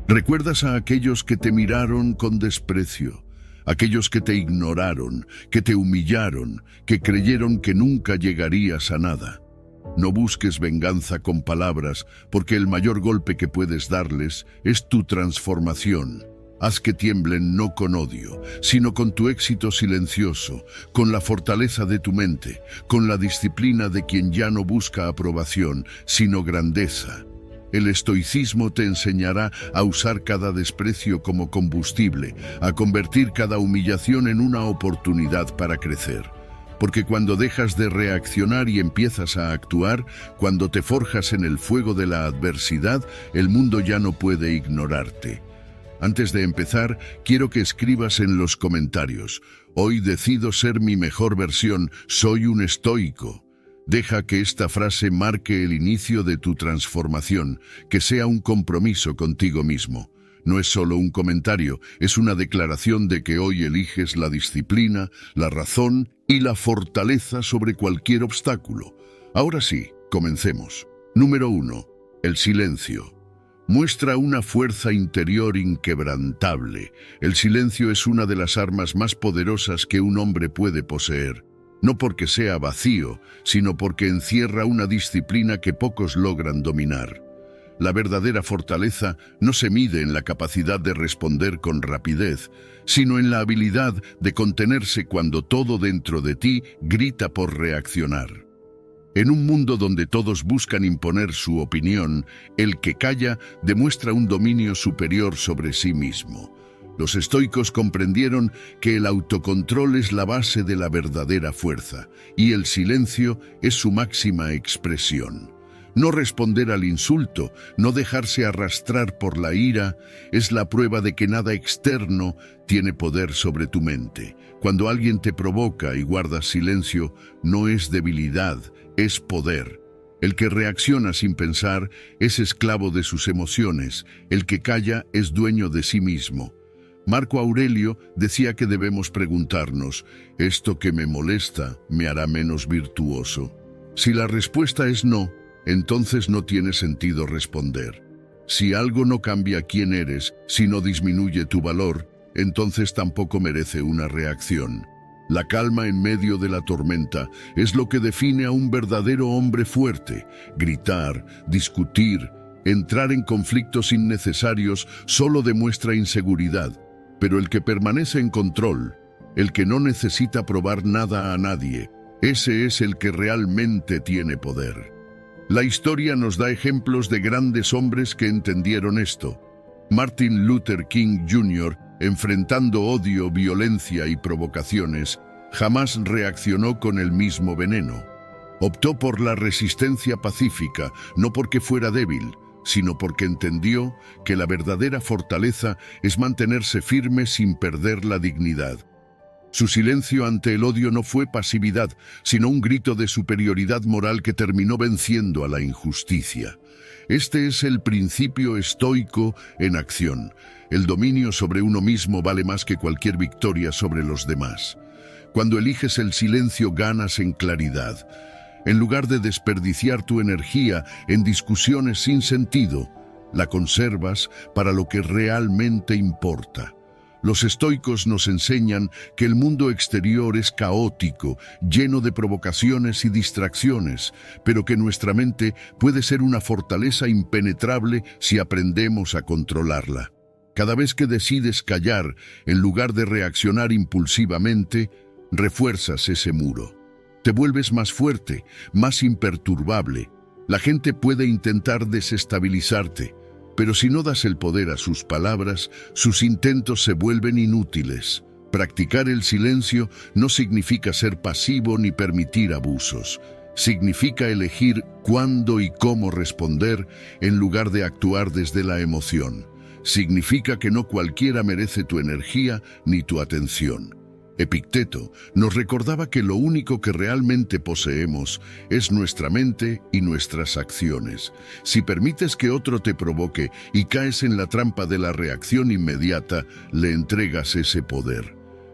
Recuerdas a aquellos que te miraron con desprecio, aquellos que te ignoraron, que te humillaron, que creyeron que nunca llegarías a nada. No busques venganza con palabras, porque el mayor golpe que puedes darles es tu transformación. Haz que tiemblen no con odio, sino con tu éxito silencioso, con la fortaleza de tu mente, con la disciplina de quien ya no busca aprobación, sino grandeza. El estoicismo te enseñará a usar cada desprecio como combustible, a convertir cada humillación en una oportunidad para crecer. Porque cuando dejas de reaccionar y empiezas a actuar, cuando te forjas en el fuego de la adversidad, el mundo ya no puede ignorarte. Antes de empezar, quiero que escribas en los comentarios: hoy decido ser mi mejor versión, soy un estoico. Deja que esta frase marque el inicio de tu transformación, que sea un compromiso contigo mismo. No es solo un comentario, es una declaración de que hoy eliges la disciplina, la razón y la fortaleza sobre cualquier obstáculo. Ahora sí, comencemos. Número 1. El silencio. Muestra una fuerza interior inquebrantable. El silencio es una de las armas más poderosas que un hombre puede poseer. No porque sea vacío, sino porque encierra una disciplina que pocos logran dominar. La verdadera fortaleza no se mide en la capacidad de responder con rapidez, sino en la habilidad de contenerse cuando todo dentro de ti grita por reaccionar. En un mundo donde todos buscan imponer su opinión, el que calla demuestra un dominio superior sobre sí mismo. Los estoicos comprendieron que el autocontrol es la base de la verdadera fuerza, y el silencio es su máxima expresión. No responder al insulto, no dejarse arrastrar por la ira, es la prueba de que nada externo tiene poder sobre tu mente. Cuando alguien te provoca y guardas silencio, no es debilidad, es poder. El que reacciona sin pensar es esclavo de sus emociones, el que calla es dueño de sí mismo. Marco Aurelio decía que debemos preguntarnos: ¿esto que me molesta me hará menos virtuoso? Si la respuesta es no, entonces no tiene sentido responder. Si algo no cambia quién eres, si no disminuye tu valor, entonces tampoco merece una reacción. La calma en medio de la tormenta es lo que define a un verdadero hombre fuerte. Gritar, discutir, entrar en conflictos innecesarios solo demuestra inseguridad, pero el que permanece en control, el que no necesita probar nada a nadie, ese es el que realmente tiene poder. La historia nos da ejemplos de grandes hombres que entendieron esto. Martin Luther King Jr., enfrentando odio, violencia y provocaciones, jamás reaccionó con el mismo veneno. Optó por la resistencia pacífica, no porque fuera débil, sino porque entendió que la verdadera fortaleza es mantenerse firme sin perder la dignidad. Su silencio ante el odio no fue pasividad, sino un grito de superioridad moral que terminó venciendo a la injusticia. Este es el principio estoico en acción. El dominio sobre uno mismo vale más que cualquier victoria sobre los demás. Cuando eliges el silencio, ganas en claridad. En lugar de desperdiciar tu energía en discusiones sin sentido, la conservas para lo que realmente importa. Los estoicos nos enseñan que el mundo exterior es caótico, lleno de provocaciones y distracciones, pero que nuestra mente puede ser una fortaleza impenetrable si aprendemos a controlarla. Cada vez que decides callar, en lugar de reaccionar impulsivamente, refuerzas ese muro. Te vuelves más fuerte, más imperturbable. La gente puede intentar desestabilizarte, pero si no das el poder a sus palabras, sus intentos se vuelven inútiles. Practicar el silencio no significa ser pasivo ni permitir abusos. Significa elegir cuándo y cómo responder en lugar de actuar desde la emoción. Significa que no cualquiera merece tu energía ni tu atención. Epicteto nos recordaba que lo único que realmente poseemos es nuestra mente y nuestras acciones. Si permites que otro te provoque y caes en la trampa de la reacción inmediata, le entregas ese poder.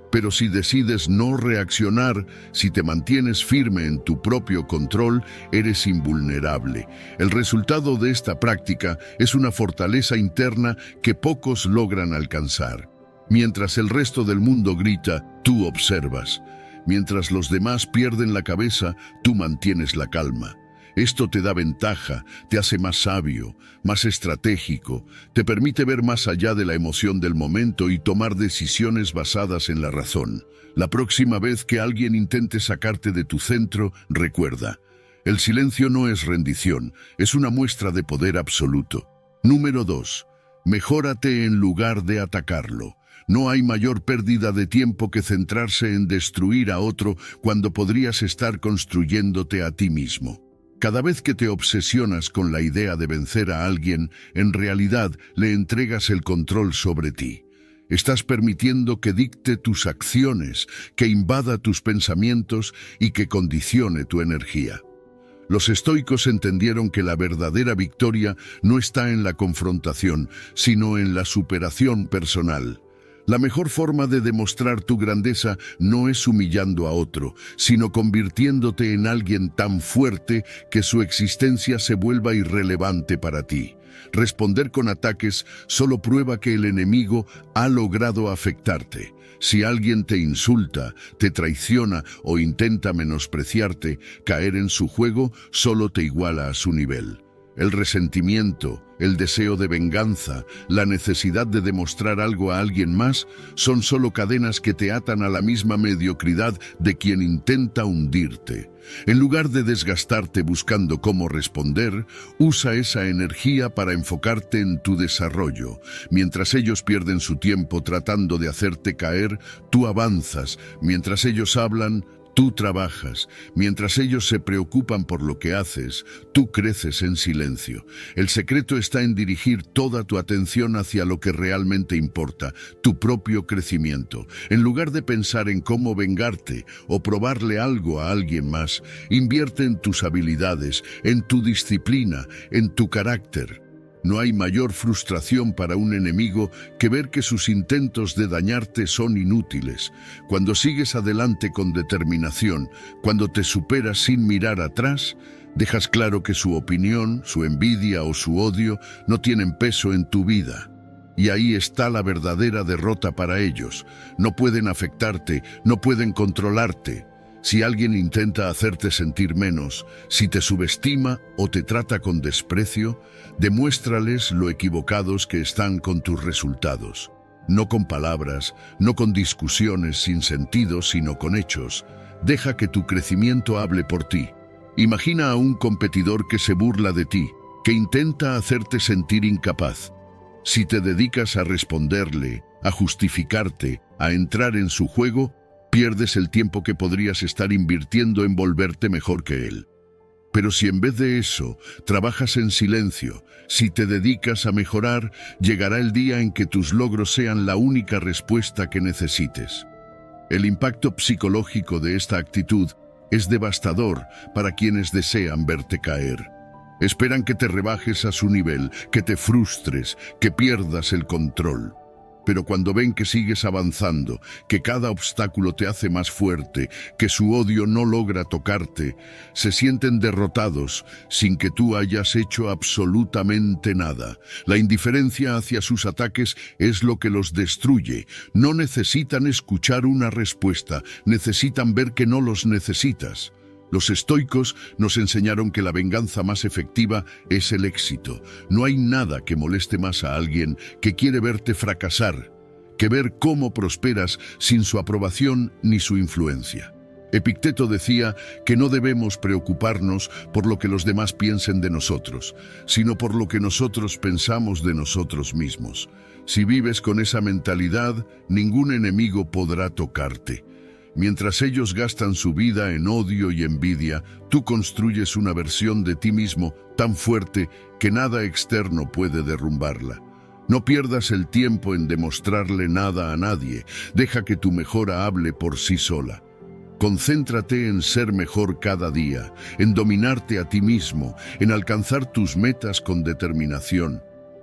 Pero si decides no reaccionar, si te mantienes firme en tu propio control, eres invulnerable. El resultado de esta práctica es una fortaleza interna que pocos logran alcanzar. Mientras el resto del mundo grita, tú observas. Mientras los demás pierden la cabeza, tú mantienes la calma. Esto te da ventaja, te hace más sabio, más estratégico, te permite ver más allá de la emoción del momento y tomar decisiones basadas en la razón. La próxima vez que alguien intente sacarte de tu centro, recuerda, el silencio no es rendición, es una muestra de poder absoluto. Número 2. Mejórate en lugar de atacarlo. No hay mayor pérdida de tiempo que centrarse en destruir a otro cuando podrías estar construyéndote a ti mismo. Cada vez que te obsesionas con la idea de vencer a alguien, en realidad le entregas el control sobre ti. Estás permitiendo que dicte tus acciones, que invada tus pensamientos y que condicione tu energía. Los estoicos entendieron que la verdadera victoria no está en la confrontación, sino en la superación personal. La mejor forma de demostrar tu grandeza no es humillando a otro, sino convirtiéndote en alguien tan fuerte que su existencia se vuelva irrelevante para ti. Responder con ataques solo prueba que el enemigo ha logrado afectarte. Si alguien te insulta, te traiciona o intenta menospreciarte, caer en su juego solo te iguala a su nivel. El resentimiento, el deseo de venganza, la necesidad de demostrar algo a alguien más, son solo cadenas que te atan a la misma mediocridad de quien intenta hundirte. En lugar de desgastarte buscando cómo responder, usa esa energía para enfocarte en tu desarrollo. Mientras ellos pierden su tiempo tratando de hacerte caer, tú avanzas. Mientras ellos hablan, tú trabajas. Mientras ellos se preocupan por lo que haces, tú creces en silencio. El secreto está en dirigir toda tu atención hacia lo que realmente importa, tu propio crecimiento. En lugar de pensar en cómo vengarte o probarle algo a alguien más, invierte en tus habilidades, en tu disciplina, en tu carácter. No hay mayor frustración para un enemigo que ver que sus intentos de dañarte son inútiles. Cuando sigues adelante con determinación, cuando te superas sin mirar atrás, dejas claro que su opinión, su envidia o su odio no tienen peso en tu vida. Y ahí está la verdadera derrota para ellos. No pueden afectarte, no pueden controlarte. Si alguien intenta hacerte sentir menos, si te subestima o te trata con desprecio, demuéstrales lo equivocados que están con tus resultados. No con palabras, no con discusiones sin sentido, sino con hechos. Deja que tu crecimiento hable por ti. Imagina a un competidor que se burla de ti, que intenta hacerte sentir incapaz. Si te dedicas a responderle, a justificarte, a entrar en su juego, pierdes el tiempo que podrías estar invirtiendo en volverte mejor que él. Pero si en vez de eso trabajas en silencio, si te dedicas a mejorar, llegará el día en que tus logros sean la única respuesta que necesites. El impacto psicológico de esta actitud es devastador para quienes desean verte caer. Esperan que te rebajes a su nivel, que te frustres, que pierdas el control. Pero cuando ven que sigues avanzando, que cada obstáculo te hace más fuerte, que su odio no logra tocarte, se sienten derrotados sin que tú hayas hecho absolutamente nada. La indiferencia hacia sus ataques es lo que los destruye. No necesitan escuchar una respuesta, necesitan ver que no los necesitas. Los estoicos nos enseñaron que la venganza más efectiva es el éxito. No hay nada que moleste más a alguien que quiere verte fracasar, que ver cómo prosperas sin su aprobación ni su influencia. Epicteto decía que no debemos preocuparnos por lo que los demás piensen de nosotros, sino por lo que nosotros pensamos de nosotros mismos. Si vives con esa mentalidad, ningún enemigo podrá tocarte. Mientras ellos gastan su vida en odio y envidia, tú construyes una versión de ti mismo tan fuerte que nada externo puede derrumbarla. No pierdas el tiempo en demostrarle nada a nadie. Deja que tu mejora hable por sí sola. Concéntrate en ser mejor cada día, en dominarte a ti mismo, en alcanzar tus metas con determinación.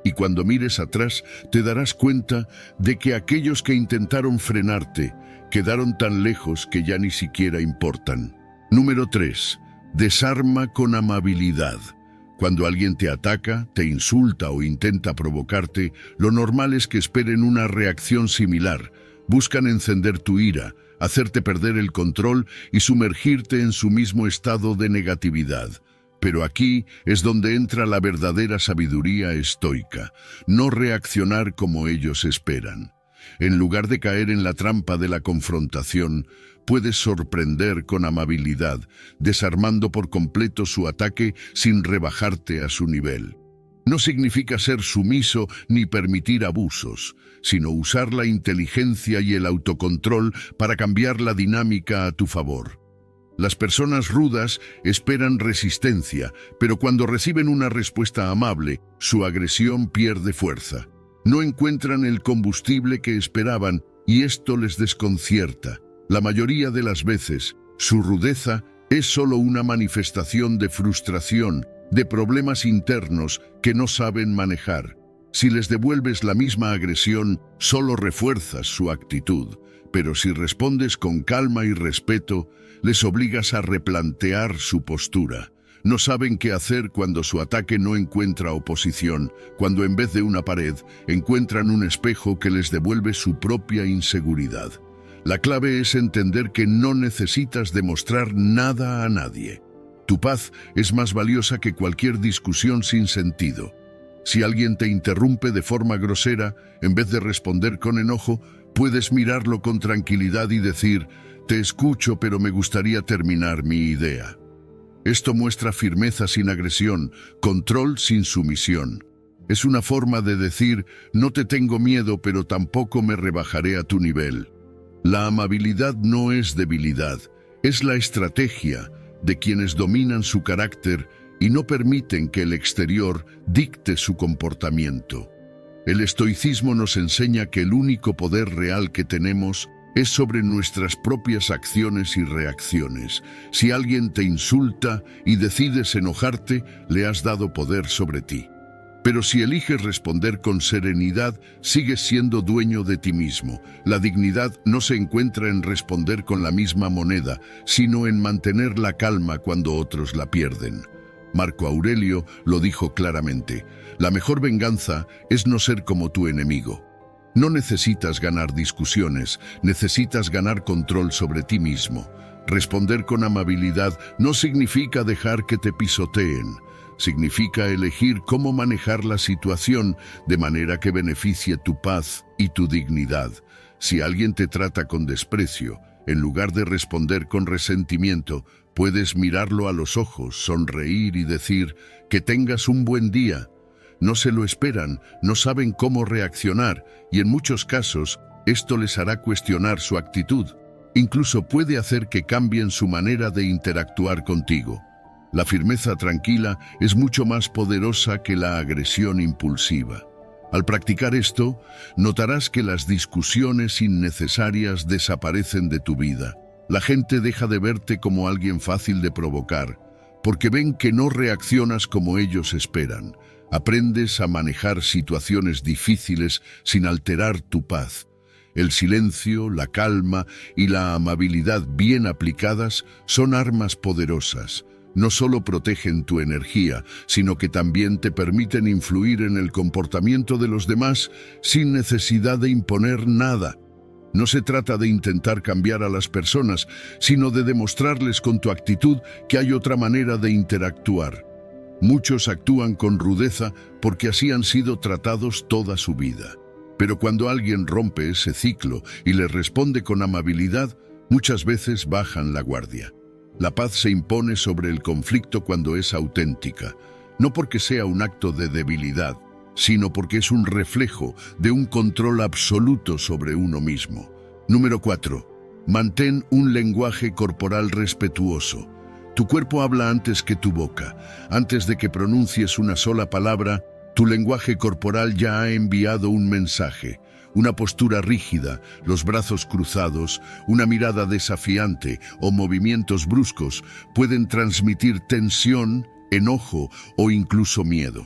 Y cuando mires atrás, te darás cuenta de que aquellos que intentaron frenarte quedaron tan lejos que ya ni siquiera importan. Número 3. Desarma con amabilidad. Cuando alguien te ataca, te insulta o intenta provocarte, lo normal es que esperen una reacción similar. Buscan encender tu ira, hacerte perder el control y sumergirte en su mismo estado de negatividad. Pero aquí es donde entra la verdadera sabiduría estoica, no reaccionar como ellos esperan. En lugar de caer en la trampa de la confrontación, puedes sorprender con amabilidad, desarmando por completo su ataque sin rebajarte a su nivel. No significa ser sumiso ni permitir abusos, sino usar la inteligencia y el autocontrol para cambiar la dinámica a tu favor. Las personas rudas esperan resistencia, pero cuando reciben una respuesta amable, su agresión pierde fuerza. No encuentran el combustible que esperaban y esto les desconcierta. La mayoría de las veces, su rudeza es solo una manifestación de frustración, de problemas internos que no saben manejar. Si les devuelves la misma agresión, solo refuerzas su actitud. Pero si respondes con calma y respeto, les obligas a replantear su postura. No saben qué hacer cuando su ataque no encuentra oposición, cuando en vez de una pared, encuentran un espejo que les devuelve su propia inseguridad. La clave es entender que no necesitas demostrar nada a nadie. Tu paz es más valiosa que cualquier discusión sin sentido. Si alguien te interrumpe de forma grosera, en vez de responder con enojo, puedes mirarlo con tranquilidad y decir: «Te escucho, pero me gustaría terminar mi idea». Esto muestra firmeza sin agresión, control sin sumisión. Es una forma de decir: «No te tengo miedo, pero tampoco me rebajaré a tu nivel». La amabilidad no es debilidad, es la estrategia de quienes dominan su carácter y no permiten que el exterior dicte su comportamiento. El estoicismo nos enseña que el único poder real que tenemos es sobre nuestras propias acciones y reacciones. Si alguien te insulta y decides enojarte, le has dado poder sobre ti. Pero si eliges responder con serenidad, sigues siendo dueño de ti mismo. La dignidad no se encuentra en responder con la misma moneda, sino en mantener la calma cuando otros la pierden. Marco Aurelio lo dijo claramente: la mejor venganza es no ser como tu enemigo. No necesitas ganar discusiones, necesitas ganar control sobre ti mismo. Responder con amabilidad no significa dejar que te pisoteen. Significa elegir cómo manejar la situación de manera que beneficie tu paz y tu dignidad. Si alguien te trata con desprecio, en lugar de responder con resentimiento, puedes mirarlo a los ojos, sonreír y decir: «Que tengas un buen día». No se lo esperan, no saben cómo reaccionar y en muchos casos esto les hará cuestionar su actitud. Incluso puede hacer que cambien su manera de interactuar contigo. La firmeza tranquila es mucho más poderosa que la agresión impulsiva. Al practicar esto, notarás que las discusiones innecesarias desaparecen de tu vida. La gente deja de verte como alguien fácil de provocar, porque ven que no reaccionas como ellos esperan. Aprendes a manejar situaciones difíciles sin alterar tu paz. El silencio, la calma y la amabilidad bien aplicadas son armas poderosas. No solo protegen tu energía, sino que también te permiten influir en el comportamiento de los demás sin necesidad de imponer nada. No se trata de intentar cambiar a las personas, sino de demostrarles con tu actitud que hay otra manera de interactuar. Muchos actúan con rudeza porque así han sido tratados toda su vida. Pero cuando alguien rompe ese ciclo y les responde con amabilidad, muchas veces bajan la guardia. La paz se impone sobre el conflicto cuando es auténtica, no porque sea un acto de debilidad, sino porque es un reflejo de un control absoluto sobre uno mismo. Número 4. Mantén un lenguaje corporal respetuoso. Tu cuerpo habla antes que tu boca. Antes de que pronuncies una sola palabra, tu lenguaje corporal ya ha enviado un mensaje. Una postura rígida, los brazos cruzados, una mirada desafiante o movimientos bruscos pueden transmitir tensión, enojo o incluso miedo.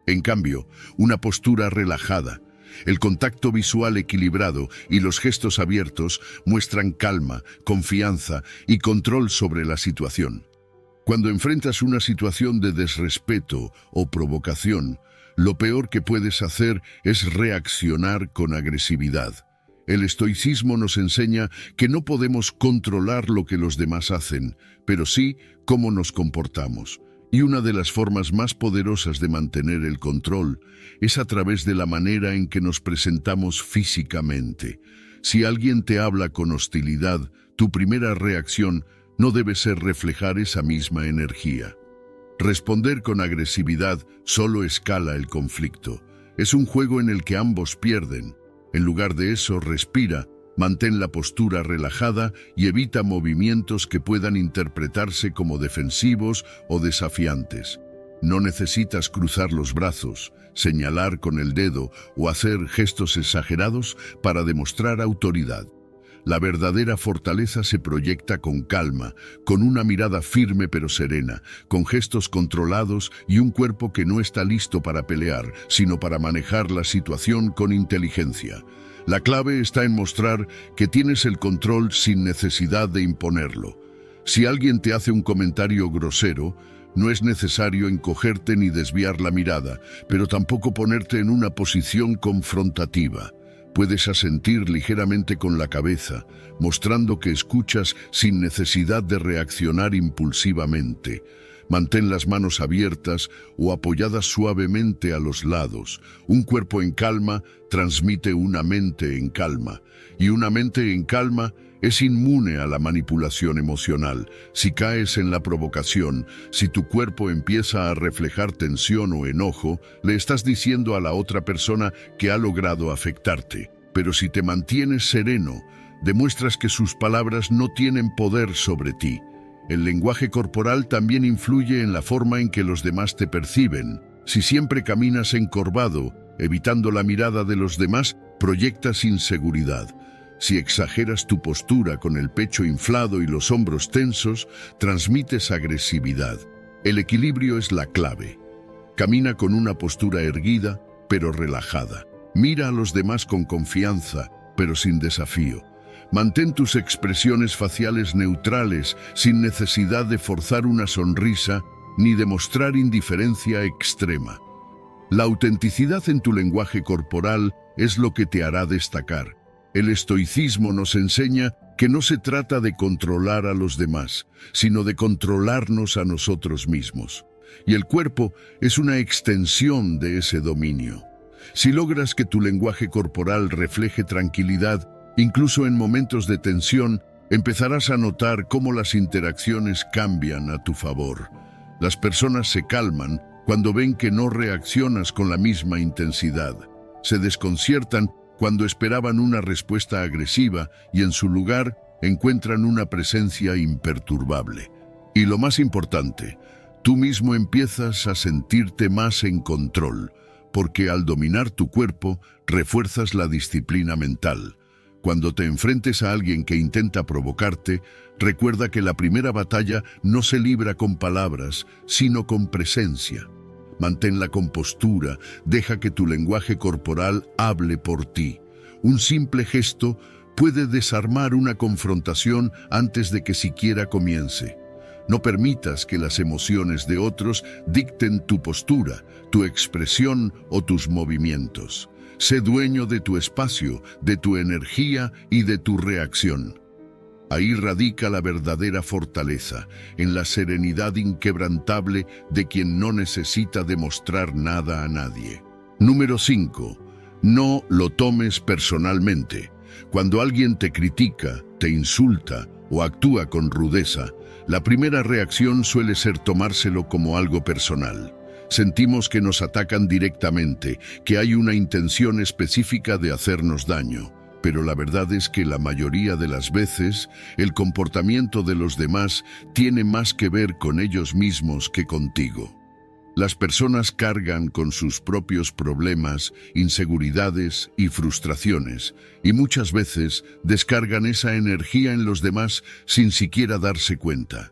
En cambio, una postura relajada, el contacto visual equilibrado y los gestos abiertos muestran calma, confianza y control sobre la situación. Cuando enfrentas una situación de desrespeto o provocación, lo peor que puedes hacer es reaccionar con agresividad. El estoicismo nos enseña que no podemos controlar lo que los demás hacen, pero sí cómo nos comportamos. Y una de las formas más poderosas de mantener el control es a través de la manera en que nos presentamos físicamente. Si alguien te habla con hostilidad, tu primera reacción no debe ser reflejar esa misma energía. Responder con agresividad solo escala el conflicto. Es un juego en el que ambos pierden. En lugar de eso, respira, mantén la postura relajada y evita movimientos que puedan interpretarse como defensivos o desafiantes. No necesitas cruzar los brazos, señalar con el dedo o hacer gestos exagerados para demostrar autoridad. La verdadera fortaleza se proyecta con calma, con una mirada firme pero serena, con gestos controlados y un cuerpo que no está listo para pelear, sino para manejar la situación con inteligencia. La clave está en mostrar que tienes el control sin necesidad de imponerlo. Si alguien te hace un comentario grosero, no es necesario encogerte ni desviar la mirada, pero tampoco ponerte en una posición confrontativa. Puedes asentir ligeramente con la cabeza, mostrando que escuchas sin necesidad de reaccionar impulsivamente. Mantén las manos abiertas o apoyadas suavemente a los lados. Un cuerpo en calma transmite una mente en calma, y una mente en calma es inmune a la manipulación emocional. Si caes en la provocación, si tu cuerpo empieza a reflejar tensión o enojo, le estás diciendo a la otra persona que ha logrado afectarte. Pero si te mantienes sereno, demuestras que sus palabras no tienen poder sobre ti. El lenguaje corporal también influye en la forma en que los demás te perciben. Si siempre caminas encorvado, evitando la mirada de los demás, proyectas inseguridad. Si exageras tu postura con el pecho inflado y los hombros tensos, transmites agresividad. El equilibrio es la clave. Camina con una postura erguida, pero relajada. Mira a los demás con confianza, pero sin desafío. Mantén tus expresiones faciales neutrales, sin necesidad de forzar una sonrisa ni de mostrar indiferencia extrema. La autenticidad en tu lenguaje corporal es lo que te hará destacar. El estoicismo nos enseña que no se trata de controlar a los demás, sino de controlarnos a nosotros mismos. Y el cuerpo es una extensión de ese dominio. Si logras que tu lenguaje corporal refleje tranquilidad, incluso en momentos de tensión, empezarás a notar cómo las interacciones cambian a tu favor. Las personas se calman cuando ven que no reaccionas con la misma intensidad. Se desconciertan cuando esperaban una respuesta agresiva y en su lugar encuentran una presencia imperturbable. Y lo más importante, tú mismo empiezas a sentirte más en control, porque al dominar tu cuerpo, refuerzas la disciplina mental. Cuando te enfrentes a alguien que intenta provocarte, recuerda que la primera batalla no se libra con palabras, sino con presencia. Mantén la compostura, deja que tu lenguaje corporal hable por ti. Un simple gesto puede desarmar una confrontación antes de que siquiera comience. No permitas que las emociones de otros dicten tu postura, tu expresión o tus movimientos. Sé dueño de tu espacio, de tu energía y de tu reacción. Ahí radica la verdadera fortaleza, en la serenidad inquebrantable de quien no necesita demostrar nada a nadie. Número 5. No lo tomes personalmente. Cuando alguien te critica, te insulta o actúa con rudeza, la primera reacción suele ser tomárselo como algo personal. Sentimos que nos atacan directamente, que hay una intención específica de hacernos daño. Pero la verdad es que la mayoría de las veces, el comportamiento de los demás tiene más que ver con ellos mismos que contigo. Las personas cargan con sus propios problemas, inseguridades y frustraciones, y muchas veces descargan esa energía en los demás sin siquiera darse cuenta.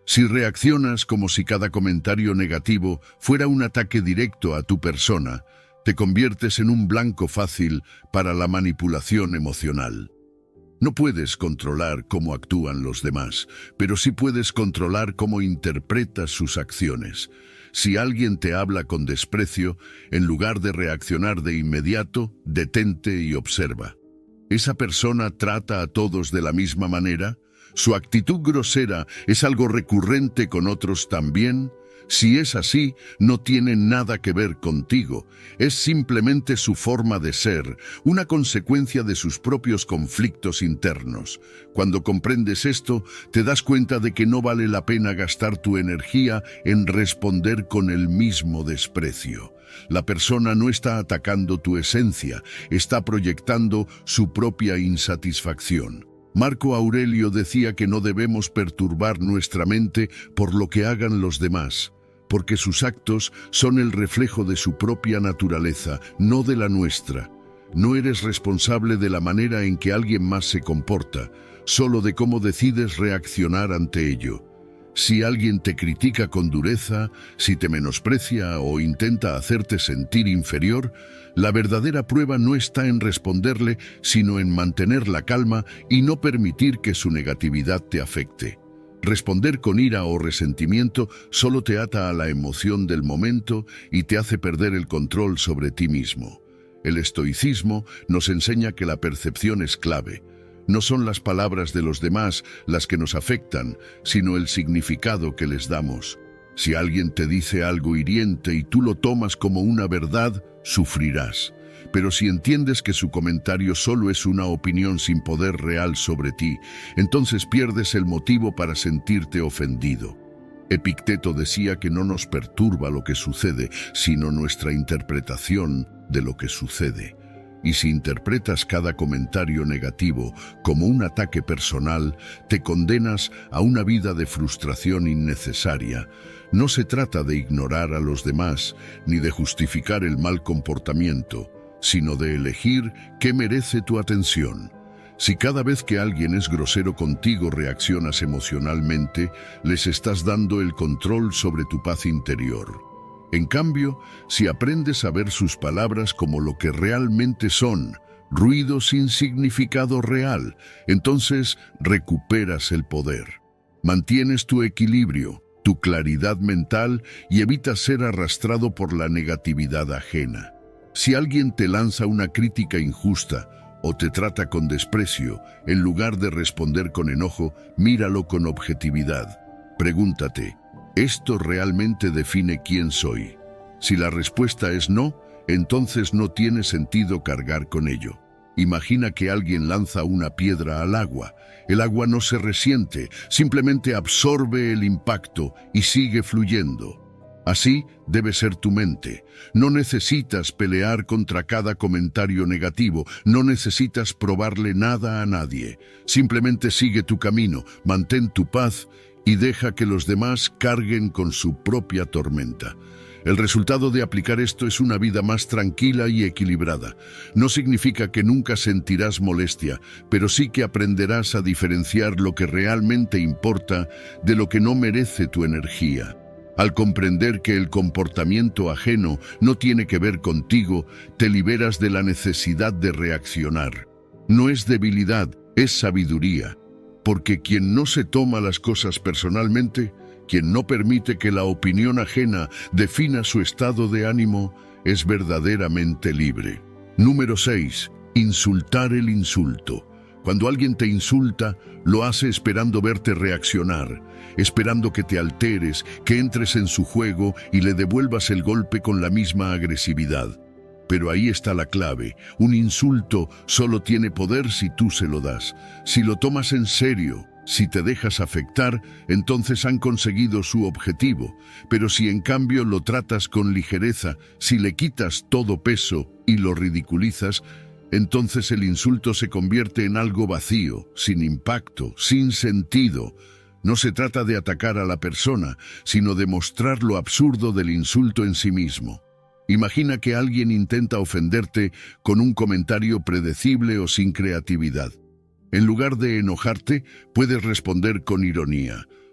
Si reaccionas como si cada comentario negativo fuera un ataque directo a tu persona, te conviertes en un blanco fácil para la manipulación emocional. No puedes controlar cómo actúan los demás, pero sí puedes controlar cómo interpretas sus acciones. Si alguien te habla con desprecio, en lugar de reaccionar de inmediato, detente y observa. ¿Esa persona trata a todos de la misma manera? ¿Su actitud grosera es algo recurrente con otros también? Si es así, no tiene nada que ver contigo. Es simplemente su forma de ser, una consecuencia de sus propios conflictos internos. Cuando comprendes esto, te das cuenta de que no vale la pena gastar tu energía en responder con el mismo desprecio. La persona no está atacando tu esencia, está proyectando su propia insatisfacción. Marco Aurelio decía que no debemos perturbar nuestra mente por lo que hagan los demás, porque sus actos son el reflejo de su propia naturaleza, no de la nuestra. No eres responsable de la manera en que alguien más se comporta, solo de cómo decides reaccionar ante ello. Si alguien te critica con dureza, si te menosprecia o intenta hacerte sentir inferior, la verdadera prueba no está en responderle, sino en mantener la calma y no permitir que su negatividad te afecte. Responder con ira o resentimiento solo te ata a la emoción del momento y te hace perder el control sobre ti mismo. El estoicismo nos enseña que la percepción es clave. No son las palabras de los demás las que nos afectan, sino el significado que les damos. Si alguien te dice algo hiriente y tú lo tomas como una verdad, sufrirás. Pero si entiendes que su comentario solo es una opinión sin poder real sobre ti, entonces pierdes el motivo para sentirte ofendido. Epicteto decía que no nos perturba lo que sucede, sino nuestra interpretación de lo que sucede. Y si interpretas cada comentario negativo como un ataque personal, te condenas a una vida de frustración innecesaria. No se trata de ignorar a los demás, ni de justificar el mal comportamiento, sino de elegir qué merece tu atención. Si cada vez que alguien es grosero contigo reaccionas emocionalmente, les estás dando el control sobre tu paz interior. En cambio, si aprendes a ver sus palabras como lo que realmente son, ruido sin significado real, entonces recuperas el poder. Mantienes tu equilibrio, tu claridad mental y evitas ser arrastrado por la negatividad ajena. Si alguien te lanza una crítica injusta o te trata con desprecio, en lugar de responder con enojo, míralo con objetividad. Pregúntate, ¿esto realmente define quién soy? Si la respuesta es no, entonces no tiene sentido cargar con ello. Imagina que alguien lanza una piedra al agua. El agua no se resiente, simplemente absorbe el impacto y sigue fluyendo. Así debe ser tu mente. No necesitas pelear contra cada comentario negativo, no necesitas probarle nada a nadie. Simplemente sigue tu camino, mantén tu paz y deja que los demás carguen con su propia tormenta. El resultado de aplicar esto es una vida más tranquila y equilibrada. No significa que nunca sentirás molestia, pero sí que aprenderás a diferenciar lo que realmente importa de lo que no merece tu energía. Al comprender que el comportamiento ajeno no tiene que ver contigo, te liberas de la necesidad de reaccionar. No es debilidad, es sabiduría. Porque quien no se toma las cosas personalmente, quien no permite que la opinión ajena defina su estado de ánimo, es verdaderamente libre. Número 6. Insultar el insulto. Cuando alguien te insulta, lo hace esperando verte reaccionar, esperando que te alteres, que entres en su juego y le devuelvas el golpe con la misma agresividad. Pero ahí está la clave. Un insulto solo tiene poder si tú se lo das. Si lo tomas en serio, si te dejas afectar, entonces han conseguido su objetivo. Pero si en cambio lo tratas con ligereza, si le quitas todo peso y lo ridiculizas, entonces el insulto se convierte en algo vacío, sin impacto, sin sentido. No se trata de atacar a la persona, sino de mostrar lo absurdo del insulto en sí mismo. Imagina que alguien intenta ofenderte con un comentario predecible o sin creatividad. En lugar de enojarte, puedes responder con ironía.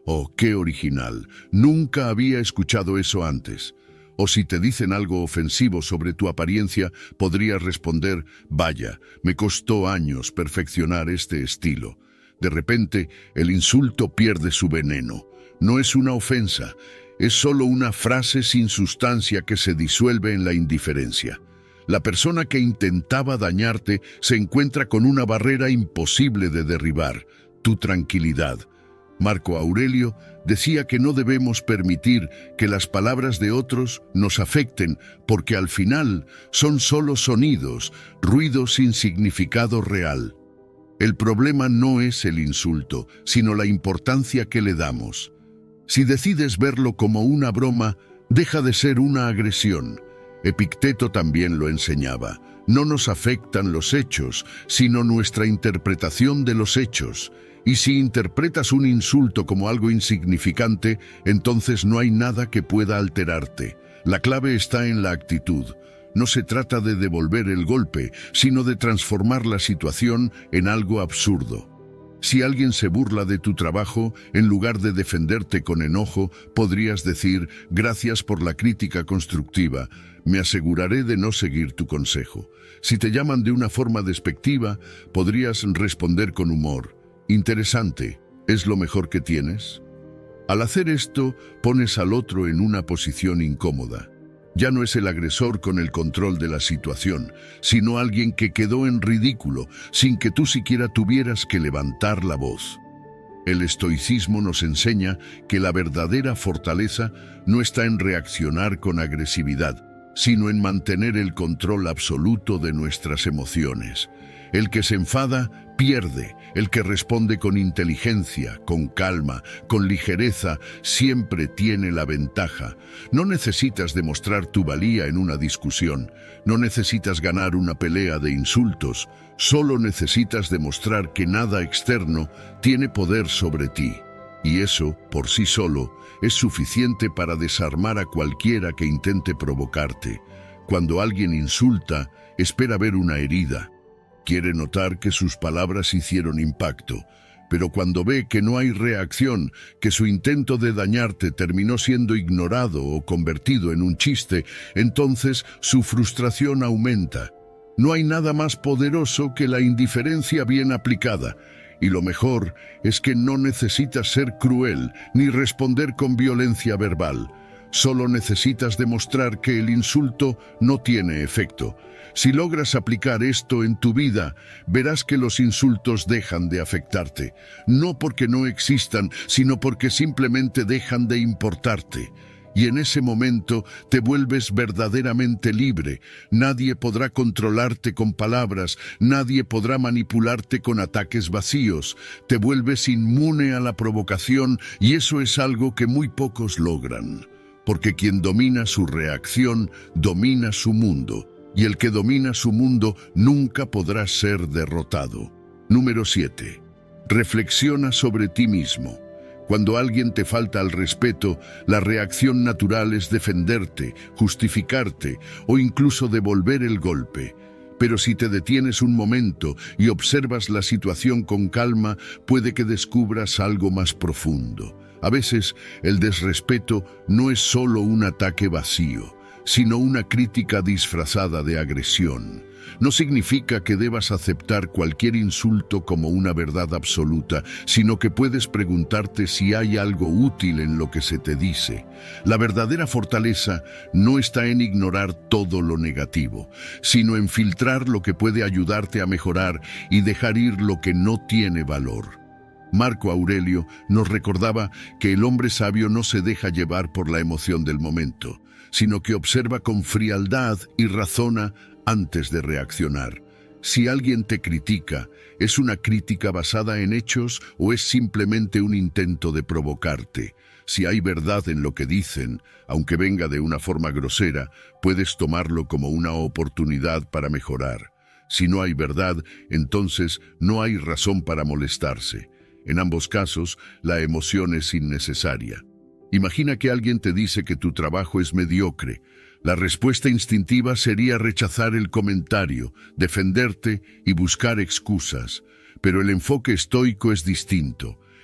Oh, qué original. Nunca había escuchado eso antes. O si te dicen algo ofensivo sobre tu apariencia, podrías responder, vaya, me costó años perfeccionar este estilo. De repente, el insulto pierde su veneno. No es una ofensa, es solo una frase sin sustancia que se disuelve en la indiferencia. La persona que intentaba dañarte se encuentra con una barrera imposible de derribar, tu tranquilidad. Marco Aurelio decía que no debemos permitir que las palabras de otros nos afecten porque al final son solo sonidos, ruidos sin significado real. El problema no es el insulto, sino la importancia que le damos. Si decides verlo como una broma, deja de ser una agresión. Epicteto también lo enseñaba. No nos afectan los hechos, sino nuestra interpretación de los hechos. Y si interpretas un insulto como algo insignificante, entonces no hay nada que pueda alterarte. La clave está en la actitud. No se trata de devolver el golpe, sino de transformar la situación en algo absurdo. Si alguien se burla de tu trabajo, en lugar de defenderte con enojo, podrías decir, gracias por la crítica constructiva, me aseguraré de no seguir tu consejo. Si te llaman de una forma despectiva, podrías responder con humor, interesante, ¿es lo mejor que tienes? Al hacer esto, pones al otro en una posición incómoda. Ya no es el agresor con el control de la situación, sino alguien que quedó en ridículo sin que tú siquiera tuvieras que levantar la voz. El estoicismo nos enseña que la verdadera fortaleza no está en reaccionar con agresividad, sino en mantener el control absoluto de nuestras emociones. El que se enfada, pierde. El que responde con inteligencia, con calma, con ligereza, siempre tiene la ventaja. No necesitas demostrar tu valía en una discusión. No necesitas ganar una pelea de insultos. Solo necesitas demostrar que nada externo tiene poder sobre ti. Y eso, por sí solo, es suficiente para desarmar a cualquiera que intente provocarte. Cuando alguien insulta, espera ver una herida. Quiere notar que sus palabras hicieron impacto, pero cuando ve que no hay reacción, que su intento de dañarte terminó siendo ignorado o convertido en un chiste, entonces su frustración aumenta. No hay nada más poderoso que la indiferencia bien aplicada, y lo mejor es que no necesitas ser cruel ni responder con violencia verbal. Solo necesitas demostrar que el insulto no tiene efecto. Si logras aplicar esto en tu vida, verás que los insultos dejan de afectarte. No porque no existan, sino porque simplemente dejan de importarte. Y en ese momento te vuelves verdaderamente libre. Nadie podrá controlarte con palabras, nadie podrá manipularte con ataques vacíos. Te vuelves inmune a la provocación y eso es algo que muy pocos logran. Porque quien domina su reacción, domina su mundo. Y el que domina su mundo nunca podrá ser derrotado. Número 7. Reflexiona sobre ti mismo. Cuando alguien te falta al respeto, la reacción natural es defenderte, justificarte o incluso devolver el golpe. Pero si te detienes un momento y observas la situación con calma, puede que descubras algo más profundo. A veces, el desrespeto no es solo un ataque vacío, sino una crítica disfrazada de agresión. No significa que debas aceptar cualquier insulto como una verdad absoluta, sino que puedes preguntarte si hay algo útil en lo que se te dice. La verdadera fortaleza no está en ignorar todo lo negativo, sino en filtrar lo que puede ayudarte a mejorar y dejar ir lo que no tiene valor. Marco Aurelio nos recordaba que el hombre sabio no se deja llevar por la emoción del momento, sino que observa con frialdad y razona antes de reaccionar. Si alguien te critica, ¿es una crítica basada en hechos o es simplemente un intento de provocarte? Si hay verdad en lo que dicen, aunque venga de una forma grosera, puedes tomarlo como una oportunidad para mejorar. Si no hay verdad, entonces no hay razón para molestarse. En ambos casos, la emoción es innecesaria. Imagina que alguien te dice que tu trabajo es mediocre. La respuesta instintiva sería rechazar el comentario, defenderte y buscar excusas. Pero el enfoque estoico es distinto.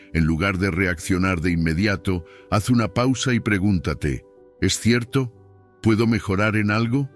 En lugar de reaccionar de inmediato, haz una pausa y pregúntate, ¿es cierto? ¿Puedo mejorar en algo?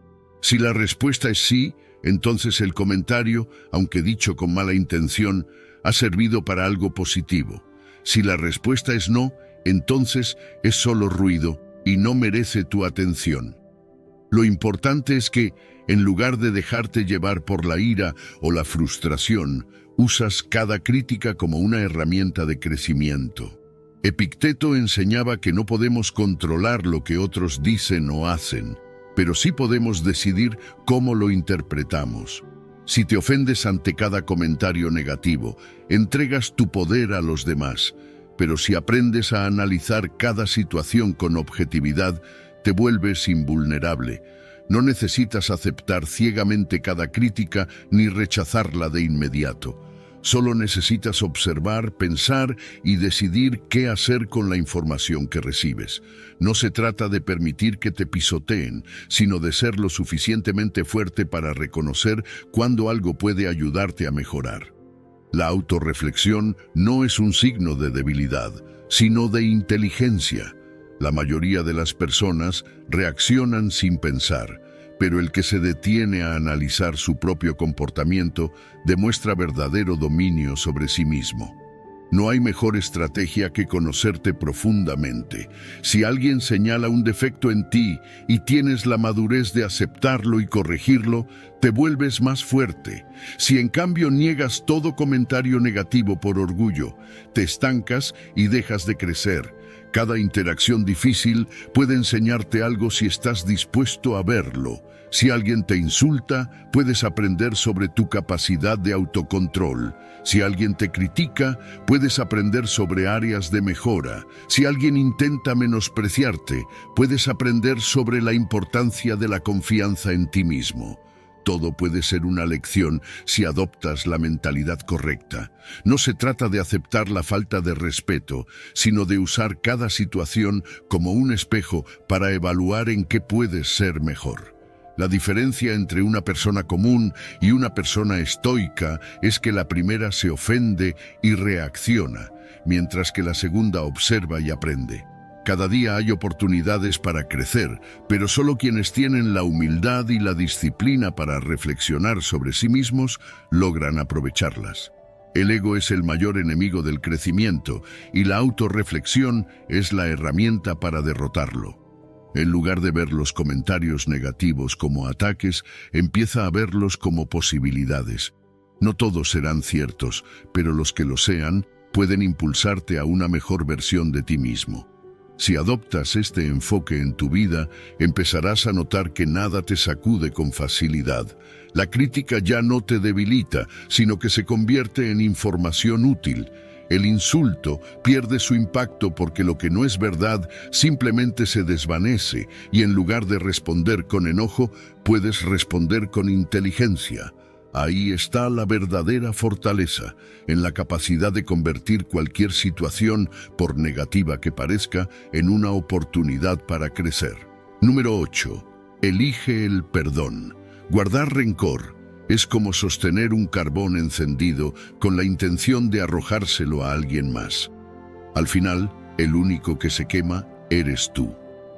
Si la respuesta es sí, entonces el comentario, aunque dicho con mala intención, ha servido para algo positivo. Si la respuesta es no, entonces es solo ruido y no merece tu atención. Lo importante es que, en lugar de dejarte llevar por la ira o la frustración, usas cada crítica como una herramienta de crecimiento. Epicteto enseñaba que no podemos controlar lo que otros dicen o hacen, pero sí podemos decidir cómo lo interpretamos. Si te ofendes ante cada comentario negativo, entregas tu poder a los demás, pero si aprendes a analizar cada situación con objetividad, te vuelves invulnerable. No necesitas aceptar ciegamente cada crítica ni rechazarla de inmediato. Solo necesitas observar, pensar y decidir qué hacer con la información que recibes. No se trata de permitir que te pisoteen, sino de ser lo suficientemente fuerte para reconocer cuándo algo puede ayudarte a mejorar. La autorreflexión no es un signo de debilidad, sino de inteligencia. La mayoría de las personas reaccionan sin pensar, pero el que se detiene a analizar su propio comportamiento demuestra verdadero dominio sobre sí mismo. No hay mejor estrategia que conocerte profundamente. Si alguien señala un defecto en ti y tienes la madurez de aceptarlo y corregirlo, te vuelves más fuerte. Si en cambio niegas todo comentario negativo por orgullo, te estancas y dejas de crecer. Cada interacción difícil puede enseñarte algo si estás dispuesto a verlo. Si alguien te insulta, puedes aprender sobre tu capacidad de autocontrol. Si alguien te critica, puedes aprender sobre áreas de mejora. Si alguien intenta menospreciarte, puedes aprender sobre la importancia de la confianza en ti mismo. Todo puede ser una lección si adoptas la mentalidad correcta. No se trata de aceptar la falta de respeto, sino de usar cada situación como un espejo para evaluar en qué puedes ser mejor. La diferencia entre una persona común y una persona estoica es que la primera se ofende y reacciona, mientras que la segunda observa y aprende. Cada día hay oportunidades para crecer, pero solo quienes tienen la humildad y la disciplina para reflexionar sobre sí mismos logran aprovecharlas. El ego es el mayor enemigo del crecimiento y la autorreflexión es la herramienta para derrotarlo. En lugar de ver los comentarios negativos como ataques, empieza a verlos como posibilidades. No todos serán ciertos, pero los que lo sean pueden impulsarte a una mejor versión de ti mismo. Si adoptas este enfoque en tu vida, empezarás a notar que nada te sacude con facilidad. La crítica ya no te debilita, sino que se convierte en información útil. El insulto pierde su impacto porque lo que no es verdad simplemente se desvanece y en lugar de responder con enojo, puedes responder con inteligencia. Ahí está la verdadera fortaleza, en la capacidad de convertir cualquier situación, por negativa que parezca, en una oportunidad para crecer. Número 8. Elige el perdón. Guardar rencor es como sostener un carbón encendido con la intención de arrojárselo a alguien más. Al final, el único que se quema eres tú.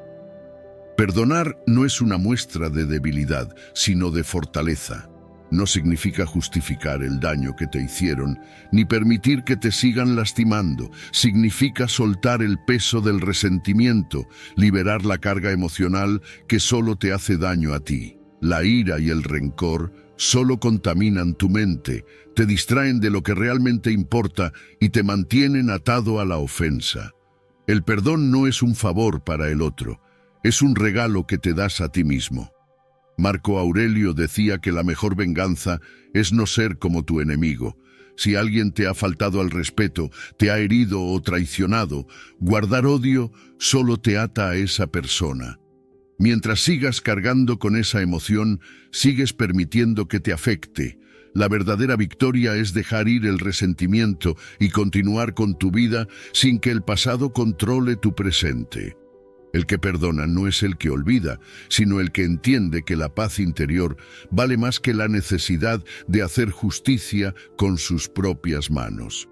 Perdonar no es una muestra de debilidad, sino de fortaleza. No significa justificar el daño que te hicieron, ni permitir que te sigan lastimando. Significa soltar el peso del resentimiento, liberar la carga emocional que solo te hace daño a ti. La ira y el rencor solo contaminan tu mente, te distraen de lo que realmente importa y te mantienen atado a la ofensa. El perdón no es un favor para el otro, es un regalo que te das a ti mismo. Marco Aurelio decía que la mejor venganza es no ser como tu enemigo. Si alguien te ha faltado al respeto, te ha herido o traicionado, guardar odio solo te ata a esa persona. Mientras sigas cargando con esa emoción, sigues permitiendo que te afecte. La verdadera victoria es dejar ir el resentimiento y continuar con tu vida sin que el pasado controle tu presente. El que perdona no es el que olvida, sino el que entiende que la paz interior vale más que la necesidad de hacer justicia con sus propias manos.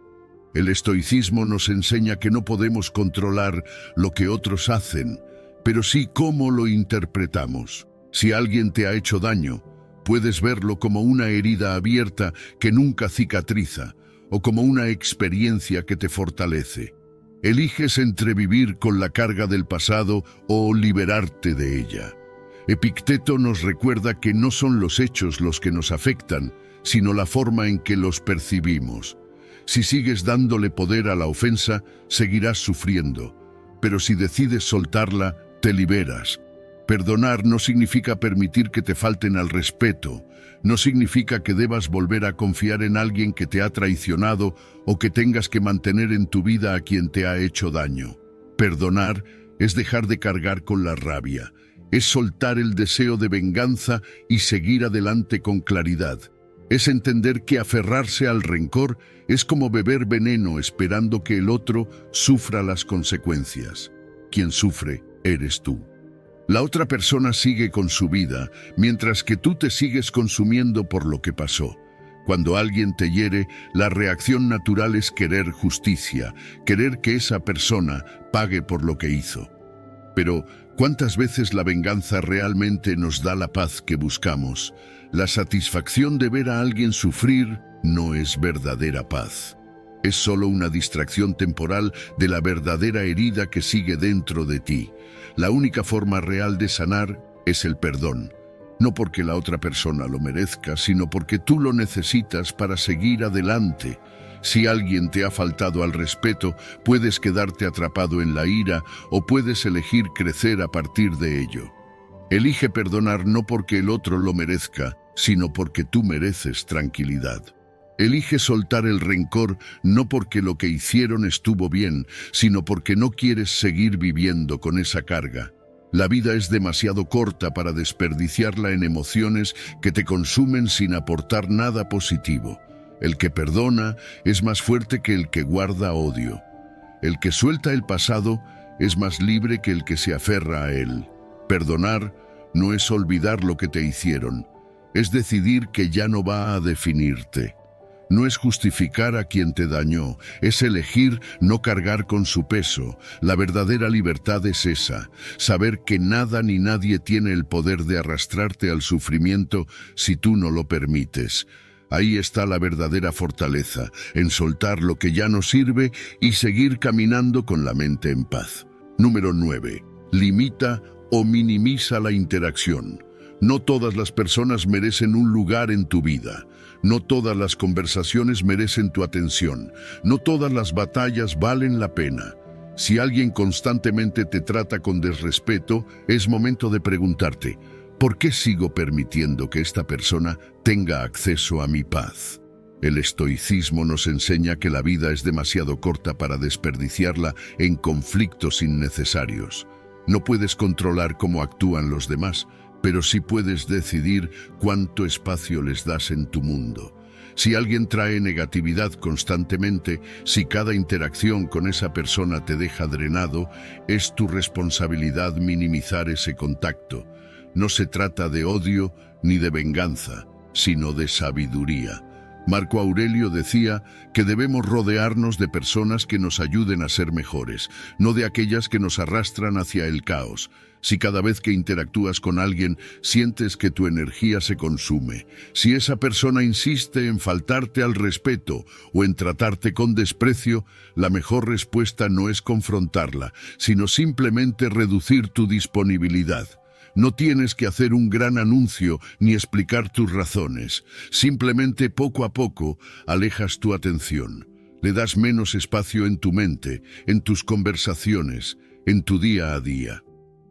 El estoicismo nos enseña que no podemos controlar lo que otros hacen, pero sí cómo lo interpretamos. Si alguien te ha hecho daño, puedes verlo como una herida abierta que nunca cicatriza, o como una experiencia que te fortalece. Eliges entre vivir con la carga del pasado o liberarte de ella. Epicteto nos recuerda que no son los hechos los que nos afectan, sino la forma en que los percibimos. Si sigues dándole poder a la ofensa, seguirás sufriendo, pero si decides soltarla, te liberas. Perdonar no significa permitir que te falten al respeto, no significa que debas volver a confiar en alguien que te ha traicionado o que tengas que mantener en tu vida a quien te ha hecho daño. Perdonar es dejar de cargar con la rabia, es soltar el deseo de venganza y seguir adelante con claridad. Es entender que aferrarse al rencor es como beber veneno esperando que el otro sufra las consecuencias. Quien sufre eres tú. La otra persona sigue con su vida, mientras que tú te sigues consumiendo por lo que pasó. Cuando alguien te hiere, la reacción natural es querer justicia, querer que esa persona pague por lo que hizo. Pero, ¿cuántas veces la venganza realmente nos da la paz que buscamos? La satisfacción de ver a alguien sufrir no es verdadera paz. Es solo una distracción temporal de la verdadera herida que sigue dentro de ti. La única forma real de sanar es el perdón. No porque la otra persona lo merezca, sino porque tú lo necesitas para seguir adelante. Si alguien te ha faltado al respeto, puedes quedarte atrapado en la ira o puedes elegir crecer a partir de ello. Elige perdonar no porque el otro lo merezca, sino porque tú mereces tranquilidad. Elige soltar el rencor no porque lo que hicieron estuvo bien, sino porque no quieres seguir viviendo con esa carga. La vida es demasiado corta para desperdiciarla en emociones que te consumen sin aportar nada positivo. El que perdona es más fuerte que el que guarda odio. El que suelta el pasado es más libre que el que se aferra a él. Perdonar no es olvidar lo que te hicieron, es decidir que ya no va a definirte. No es justificar a quien te dañó, es elegir no cargar con su peso. La verdadera libertad es esa, saber que nada ni nadie tiene el poder de arrastrarte al sufrimiento si tú no lo permites. Ahí está la verdadera fortaleza, en soltar lo que ya no sirve y seguir caminando con la mente en paz. Número 9. Limita o minimiza la interacción. No todas las personas merecen un lugar en tu vida. No todas las conversaciones merecen tu atención. No todas las batallas valen la pena. Si alguien constantemente te trata con desrespeto, es momento de preguntarte, ¿por qué sigo permitiendo que esta persona tenga acceso a mi paz? El estoicismo nos enseña que la vida es demasiado corta para desperdiciarla en conflictos innecesarios. No puedes controlar cómo actúan los demás, pero sí puedes decidir cuánto espacio les das en tu mundo. Si alguien trae negatividad constantemente, si cada interacción con esa persona te deja drenado, es tu responsabilidad minimizar ese contacto. No se trata de odio ni de venganza, sino de sabiduría. Marco Aurelio decía que debemos rodearnos de personas que nos ayuden a ser mejores, no de aquellas que nos arrastran hacia el caos. Si cada vez que interactúas con alguien sientes que tu energía se consume, si esa persona insiste en faltarte al respeto o en tratarte con desprecio, la mejor respuesta no es confrontarla, sino simplemente reducir tu disponibilidad. No tienes que hacer un gran anuncio ni explicar tus razones. Simplemente poco a poco alejas tu atención. Le das menos espacio en tu mente, en tus conversaciones, en tu día a día.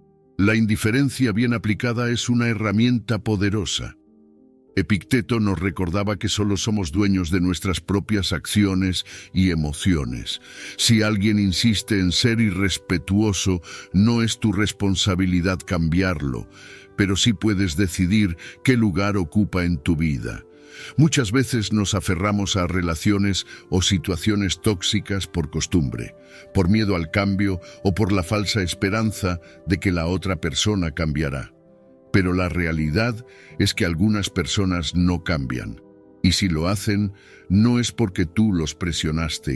La indiferencia bien aplicada es una herramienta poderosa. Epicteto nos recordaba que solo somos dueños de nuestras propias acciones y emociones. Si alguien insiste en ser irrespetuoso, no es tu responsabilidad cambiarlo, pero sí puedes decidir qué lugar ocupa en tu vida. Muchas veces nos aferramos a relaciones o situaciones tóxicas por costumbre, por miedo al cambio o por la falsa esperanza de que la otra persona cambiará. Pero la realidad es que algunas personas no cambian, y si lo hacen, no es porque tú los presionaste,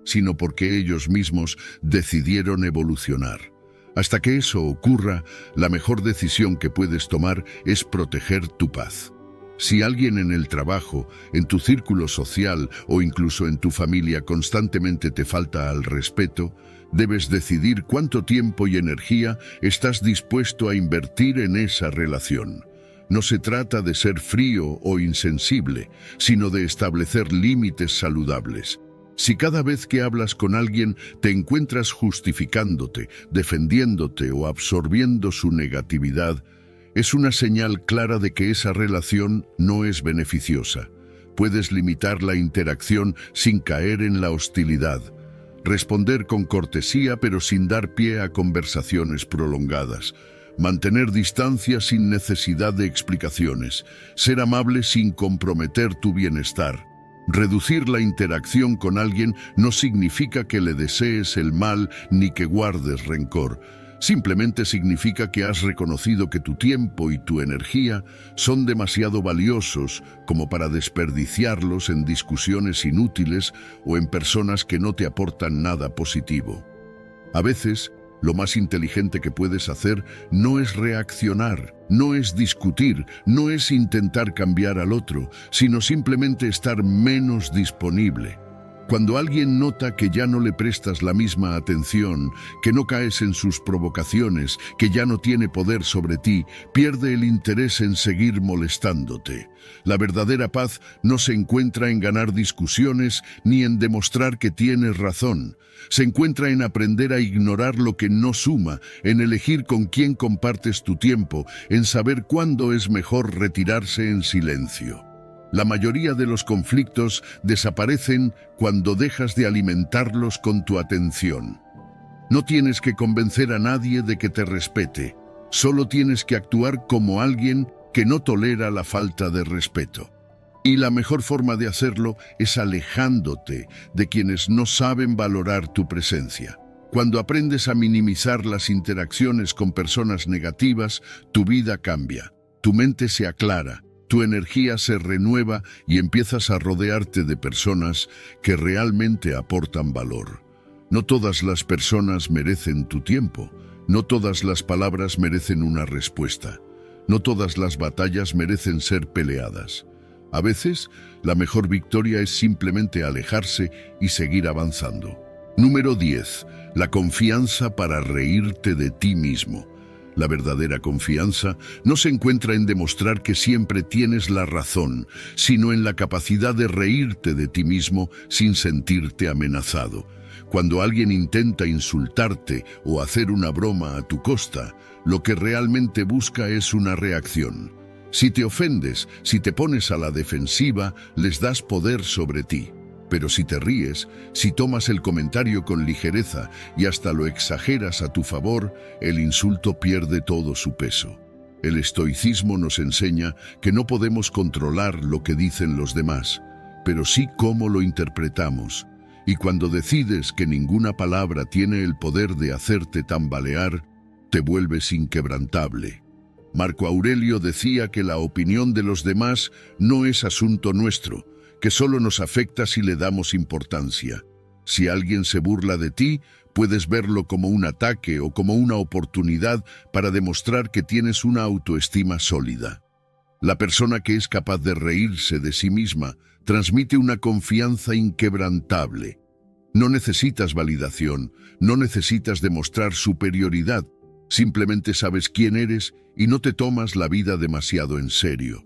sino porque ellos mismos decidieron evolucionar. Hasta que eso ocurra, la mejor decisión que puedes tomar es proteger tu paz. Si alguien en el trabajo, en tu círculo social o incluso en tu familia constantemente te falta al respeto, debes decidir cuánto tiempo y energía estás dispuesto a invertir en esa relación. No se trata de ser frío o insensible, sino de establecer límites saludables. Si cada vez que hablas con alguien te encuentras justificándote, defendiéndote o absorbiendo su negatividad, es una señal clara de que esa relación no es beneficiosa. Puedes limitar la interacción sin caer en la hostilidad. Responder con cortesía pero sin dar pie a conversaciones prolongadas. Mantener distancia sin necesidad de explicaciones. Ser amable sin comprometer tu bienestar. Reducir la interacción con alguien no significa que le desees el mal ni que guardes rencor. Simplemente significa que has reconocido que tu tiempo y tu energía son demasiado valiosos como para desperdiciarlos en discusiones inútiles o en personas que no te aportan nada positivo. A veces, lo más inteligente que puedes hacer no es reaccionar, no es discutir, no es intentar cambiar al otro, sino simplemente estar menos disponible. Cuando alguien nota que ya no le prestas la misma atención, que no caes en sus provocaciones, que ya no tiene poder sobre ti, pierde el interés en seguir molestándote. La verdadera paz no se encuentra en ganar discusiones ni en demostrar que tienes razón. Se encuentra en aprender a ignorar lo que no suma, en elegir con quién compartes tu tiempo, en saber cuándo es mejor retirarse en silencio. La mayoría de los conflictos desaparecen cuando dejas de alimentarlos con tu atención. No tienes que convencer a nadie de que te respete, solo tienes que actuar como alguien que no tolera la falta de respeto. Y la mejor forma de hacerlo es alejándote de quienes no saben valorar tu presencia. Cuando aprendes a minimizar las interacciones con personas negativas, tu vida cambia, tu mente se aclara, tu energía se renueva y empiezas a rodearte de personas que realmente aportan valor. No todas las personas merecen tu tiempo, no todas las palabras merecen una respuesta, no todas las batallas merecen ser peleadas. A veces, la mejor victoria es simplemente alejarse y seguir avanzando. Número 10. La confianza para reírte de ti mismo. La verdadera confianza no se encuentra en demostrar que siempre tienes la razón, sino en la capacidad de reírte de ti mismo sin sentirte amenazado. Cuando alguien intenta insultarte o hacer una broma a tu costa, lo que realmente busca es una reacción. Si te ofendes, si te pones a la defensiva, les das poder sobre ti. Pero si te ríes, si tomas el comentario con ligereza y hasta lo exageras a tu favor, el insulto pierde todo su peso. El estoicismo nos enseña que no podemos controlar lo que dicen los demás, pero sí cómo lo interpretamos. Y cuando decides que ninguna palabra tiene el poder de hacerte tambalear, te vuelves inquebrantable. Marco Aurelio decía que la opinión de los demás no es asunto nuestro, que solo nos afecta si le damos importancia. Si alguien se burla de ti, puedes verlo como un ataque o como una oportunidad para demostrar que tienes una autoestima sólida. La persona que es capaz de reírse de sí misma transmite una confianza inquebrantable. No necesitas validación, no necesitas demostrar superioridad, simplemente sabes quién eres y no te tomas la vida demasiado en serio.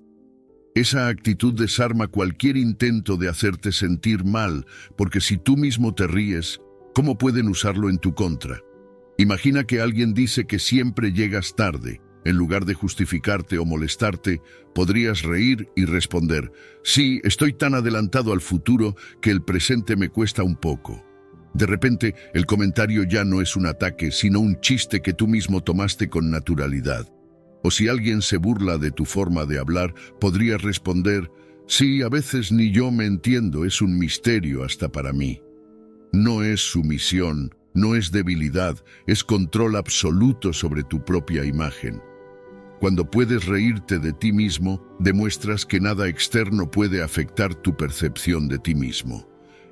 Esa actitud desarma cualquier intento de hacerte sentir mal, porque si tú mismo te ríes, ¿cómo pueden usarlo en tu contra? Imagina que alguien dice que siempre llegas tarde. En lugar de justificarte o molestarte, podrías reír y responder: sí, estoy tan adelantado al futuro que el presente me cuesta un poco. De repente, el comentario ya no es un ataque, sino un chiste que tú mismo tomaste con naturalidad. O si alguien se burla de tu forma de hablar, podrías responder: sí, a veces ni yo me entiendo, es un misterio hasta para mí. No es sumisión, no es debilidad, es control absoluto sobre tu propia imagen. Cuando puedes reírte de ti mismo, demuestras que nada externo puede afectar tu percepción de ti mismo.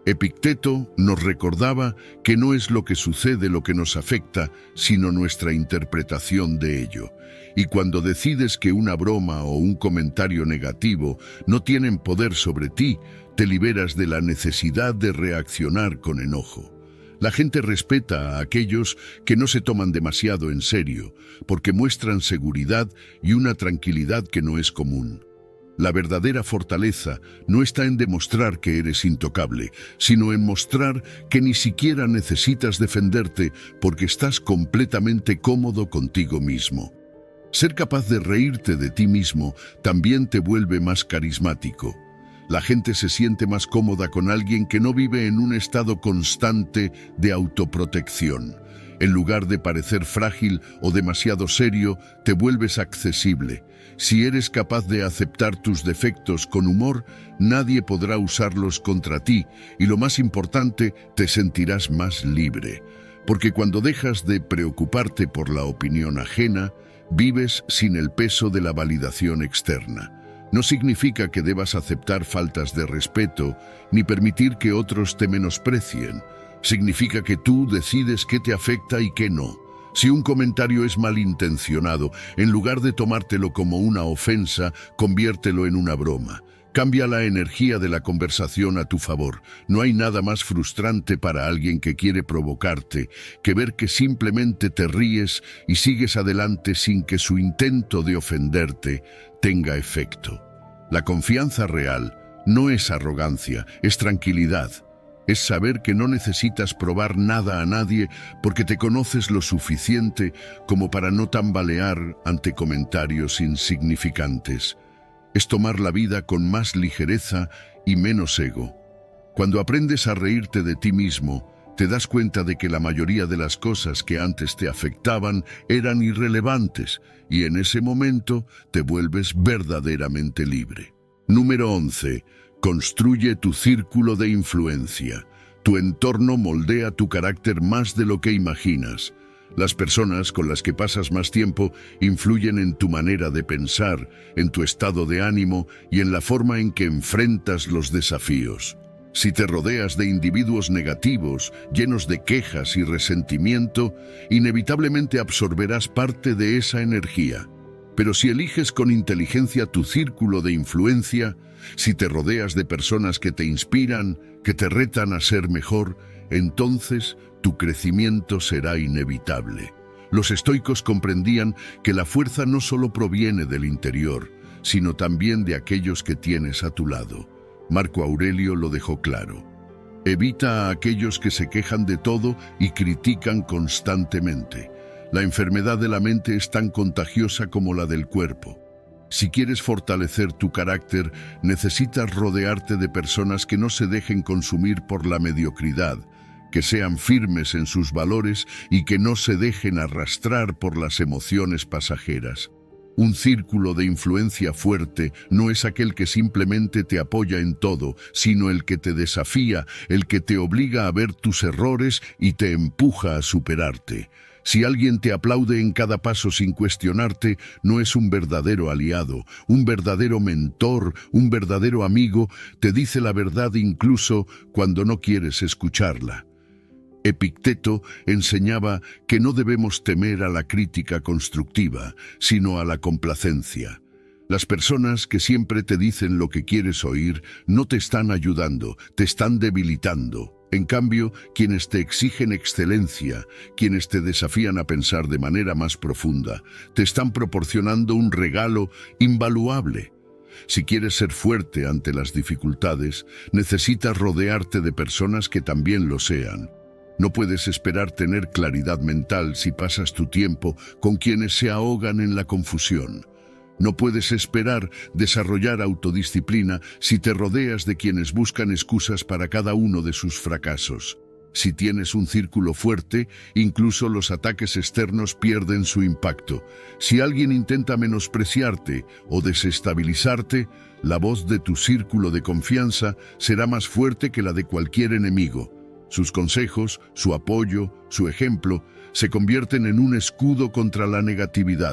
Epicteto nos recordaba que no es lo que sucede lo que nos afecta, sino nuestra interpretación de ello. Y cuando decides que una broma o un comentario negativo no tienen poder sobre ti, te liberas de la necesidad de reaccionar con enojo. La gente respeta a aquellos que no se toman demasiado en serio, porque muestran seguridad y una tranquilidad que no es común. La verdadera fortaleza no está en demostrar que eres intocable, sino en mostrar que ni siquiera necesitas defenderte porque estás completamente cómodo contigo mismo. Ser capaz de reírte de ti mismo también te vuelve más carismático. La gente se siente más cómoda con alguien que no vive en un estado constante de autoprotección. En lugar de parecer frágil o demasiado serio, te vuelves accesible. Si eres capaz de aceptar tus defectos con humor, nadie podrá usarlos contra ti y lo más importante, te sentirás más libre. Porque cuando dejas de preocuparte por la opinión ajena, vives sin el peso de la validación externa. No significa que debas aceptar faltas de respeto ni permitir que otros te menosprecien. Significa que tú decides qué te afecta y qué no. Si un comentario es malintencionado, en lugar de tomártelo como una ofensa, conviértelo en una broma. Cambia la energía de la conversación a tu favor. No hay nada más frustrante para alguien que quiere provocarte que ver que simplemente te ríes y sigues adelante sin que su intento de ofenderte tenga efecto. La confianza real no es arrogancia, es tranquilidad. Es saber que no necesitas probar nada a nadie porque te conoces lo suficiente como para no tambalear ante comentarios insignificantes. Es tomar la vida con más ligereza y menos ego. Cuando aprendes a reírte de ti mismo, te das cuenta de que la mayoría de las cosas que antes te afectaban eran irrelevantes y en ese momento te vuelves verdaderamente libre. Número 11. Construye tu círculo de influencia. Tu entorno moldea tu carácter más de lo que imaginas. Las personas con las que pasas más tiempo influyen en tu manera de pensar, en tu estado de ánimo y en la forma en que enfrentas los desafíos. Si te rodeas de individuos negativos, llenos de quejas y resentimiento, inevitablemente absorberás parte de esa energía. Pero si eliges con inteligencia tu círculo de influencia, si te rodeas de personas que te inspiran, que te retan a ser mejor, entonces tu crecimiento será inevitable. Los estoicos comprendían que la fuerza no solo proviene del interior, sino también de aquellos que tienes a tu lado. Marco Aurelio lo dejó claro. Evita a aquellos que se quejan de todo y critican constantemente. La enfermedad de la mente es tan contagiosa como la del cuerpo. Si quieres fortalecer tu carácter, necesitas rodearte de personas que no se dejen consumir por la mediocridad, que sean firmes en sus valores y que no se dejen arrastrar por las emociones pasajeras. Un círculo de influencia fuerte no es aquel que simplemente te apoya en todo, sino el que te desafía, el que te obliga a ver tus errores y te empuja a superarte. Si alguien te aplaude en cada paso sin cuestionarte, no es un verdadero aliado, un verdadero mentor, un verdadero amigo, te dice la verdad incluso cuando no quieres escucharla. Epicteto enseñaba que no debemos temer a la crítica constructiva, sino a la complacencia. Las personas que siempre te dicen lo que quieres oír no te están ayudando, te están debilitando. En cambio, quienes te exigen excelencia, quienes te desafían a pensar de manera más profunda, te están proporcionando un regalo invaluable. Si quieres ser fuerte ante las dificultades, necesitas rodearte de personas que también lo sean. No puedes esperar tener claridad mental si pasas tu tiempo con quienes se ahogan en la confusión. No puedes esperar desarrollar autodisciplina si te rodeas de quienes buscan excusas para cada uno de sus fracasos. Si tienes un círculo fuerte, incluso los ataques externos pierden su impacto. Si alguien intenta menospreciarte o desestabilizarte, la voz de tu círculo de confianza será más fuerte que la de cualquier enemigo. Sus consejos, su apoyo, su ejemplo, se convierten en un escudo contra la negatividad.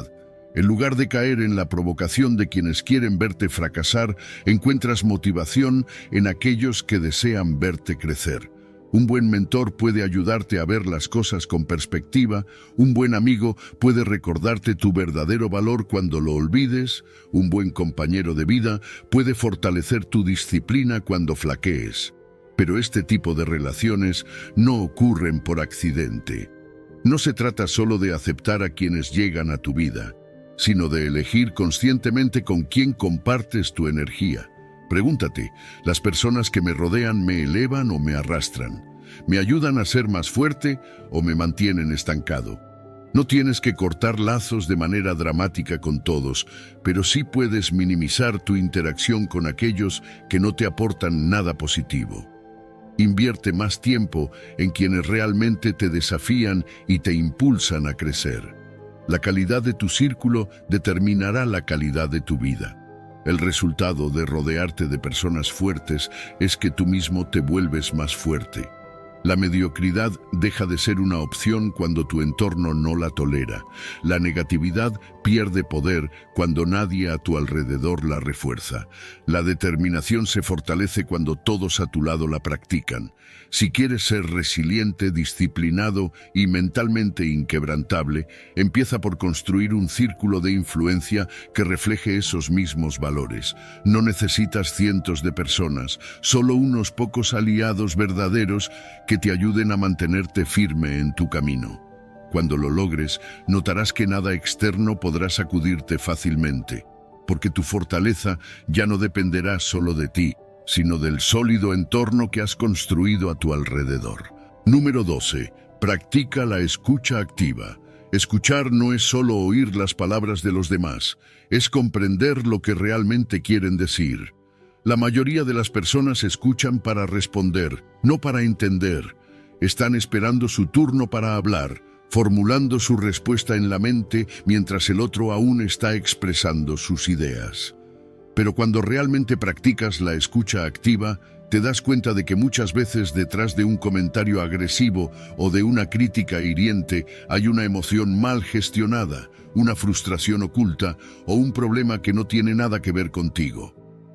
En lugar de caer en la provocación de quienes quieren verte fracasar, encuentras motivación en aquellos que desean verte crecer. Un buen mentor puede ayudarte a ver las cosas con perspectiva, un buen amigo puede recordarte tu verdadero valor cuando lo olvides, un buen compañero de vida puede fortalecer tu disciplina cuando flaquees. Pero este tipo de relaciones no ocurren por accidente. No se trata solo de aceptar a quienes llegan a tu vida, sino de elegir conscientemente con quién compartes tu energía. Pregúntate, ¿las personas que me rodean me elevan o me arrastran? ¿Me ayudan a ser más fuerte o me mantienen estancado? No tienes que cortar lazos de manera dramática con todos, pero sí puedes minimizar tu interacción con aquellos que no te aportan nada positivo. Invierte más tiempo en quienes realmente te desafían y te impulsan a crecer. La calidad de tu círculo determinará la calidad de tu vida. El resultado de rodearte de personas fuertes es que tú mismo te vuelves más fuerte. La mediocridad deja de ser una opción cuando tu entorno no la tolera. La negatividad pierde poder cuando nadie a tu alrededor la refuerza. La determinación se fortalece cuando todos a tu lado la practican. Si quieres ser resiliente, disciplinado y mentalmente inquebrantable, empieza por construir un círculo de influencia que refleje esos mismos valores. No necesitas cientos de personas, solo unos pocos aliados verdaderos que te ayuden a mantenerte firme en tu camino. Cuando lo logres, notarás que nada externo podrá sacudirte fácilmente, porque tu fortaleza ya no dependerá solo de ti, sino del sólido entorno que has construido a tu alrededor. Número 12. Practica la escucha activa. Escuchar no es solo oír las palabras de los demás, es comprender lo que realmente quieren decir. La mayoría de las personas escuchan para responder, no para entender. Están esperando su turno para hablar, formulando su respuesta en la mente mientras el otro aún está expresando sus ideas. Pero cuando realmente practicas la escucha activa, te das cuenta de que muchas veces detrás de un comentario agresivo o de una crítica hiriente hay una emoción mal gestionada, una frustración oculta o un problema que no tiene nada que ver contigo.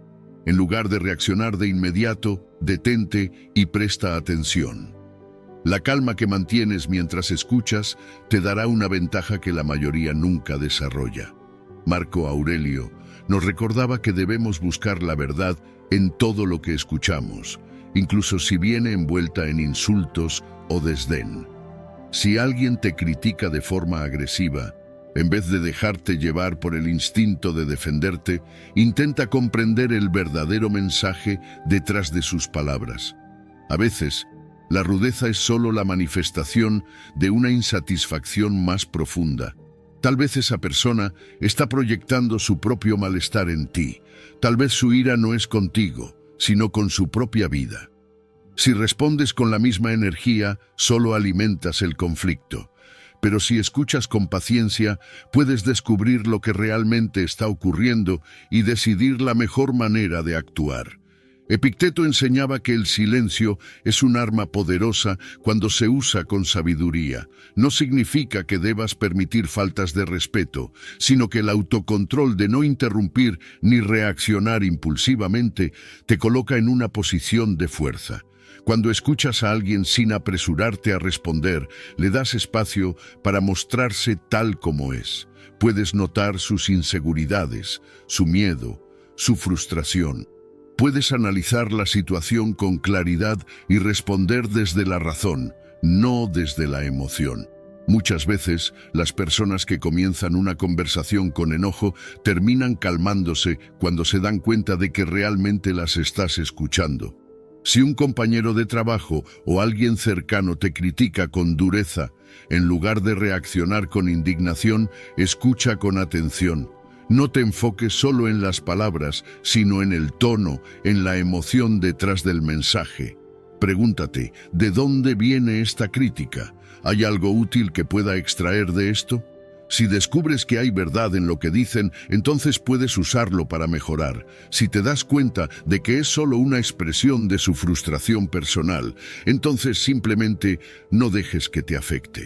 En lugar de reaccionar de inmediato, detente y presta atención. La calma que mantienes mientras escuchas te dará una ventaja que la mayoría nunca desarrolla. Marco Aurelio nos recordaba que debemos buscar la verdad en todo lo que escuchamos, incluso si viene envuelta en insultos o desdén. Si alguien te critica de forma agresiva, en vez de dejarte llevar por el instinto de defenderte, intenta comprender el verdadero mensaje detrás de sus palabras. A veces, la rudeza es solo la manifestación de una insatisfacción más profunda. Tal vez esa persona está proyectando su propio malestar en ti. Tal vez su ira no es contigo, sino con su propia vida. Si respondes con la misma energía, solo alimentas el conflicto. Pero si escuchas con paciencia, puedes descubrir lo que realmente está ocurriendo y decidir la mejor manera de actuar. Epicteto enseñaba que el silencio es un arma poderosa cuando se usa con sabiduría. No significa que debas permitir faltas de respeto, sino que el autocontrol de no interrumpir ni reaccionar impulsivamente te coloca en una posición de fuerza. Cuando escuchas a alguien sin apresurarte a responder, le das espacio para mostrarse tal como es. Puedes notar sus inseguridades, su miedo, su frustración. Puedes analizar la situación con claridad y responder desde la razón, no desde la emoción. Muchas veces, las personas que comienzan una conversación con enojo terminan calmándose cuando se dan cuenta de que realmente las estás escuchando. Si un compañero de trabajo o alguien cercano te critica con dureza, en lugar de reaccionar con indignación, escucha con atención. No te enfoques solo en las palabras, sino en el tono, en la emoción detrás del mensaje. Pregúntate, ¿de dónde viene esta crítica? ¿Hay algo útil que pueda extraer de esto? Si descubres que hay verdad en lo que dicen, entonces puedes usarlo para mejorar. Si te das cuenta de que es solo una expresión de su frustración personal, entonces simplemente no dejes que te afecte.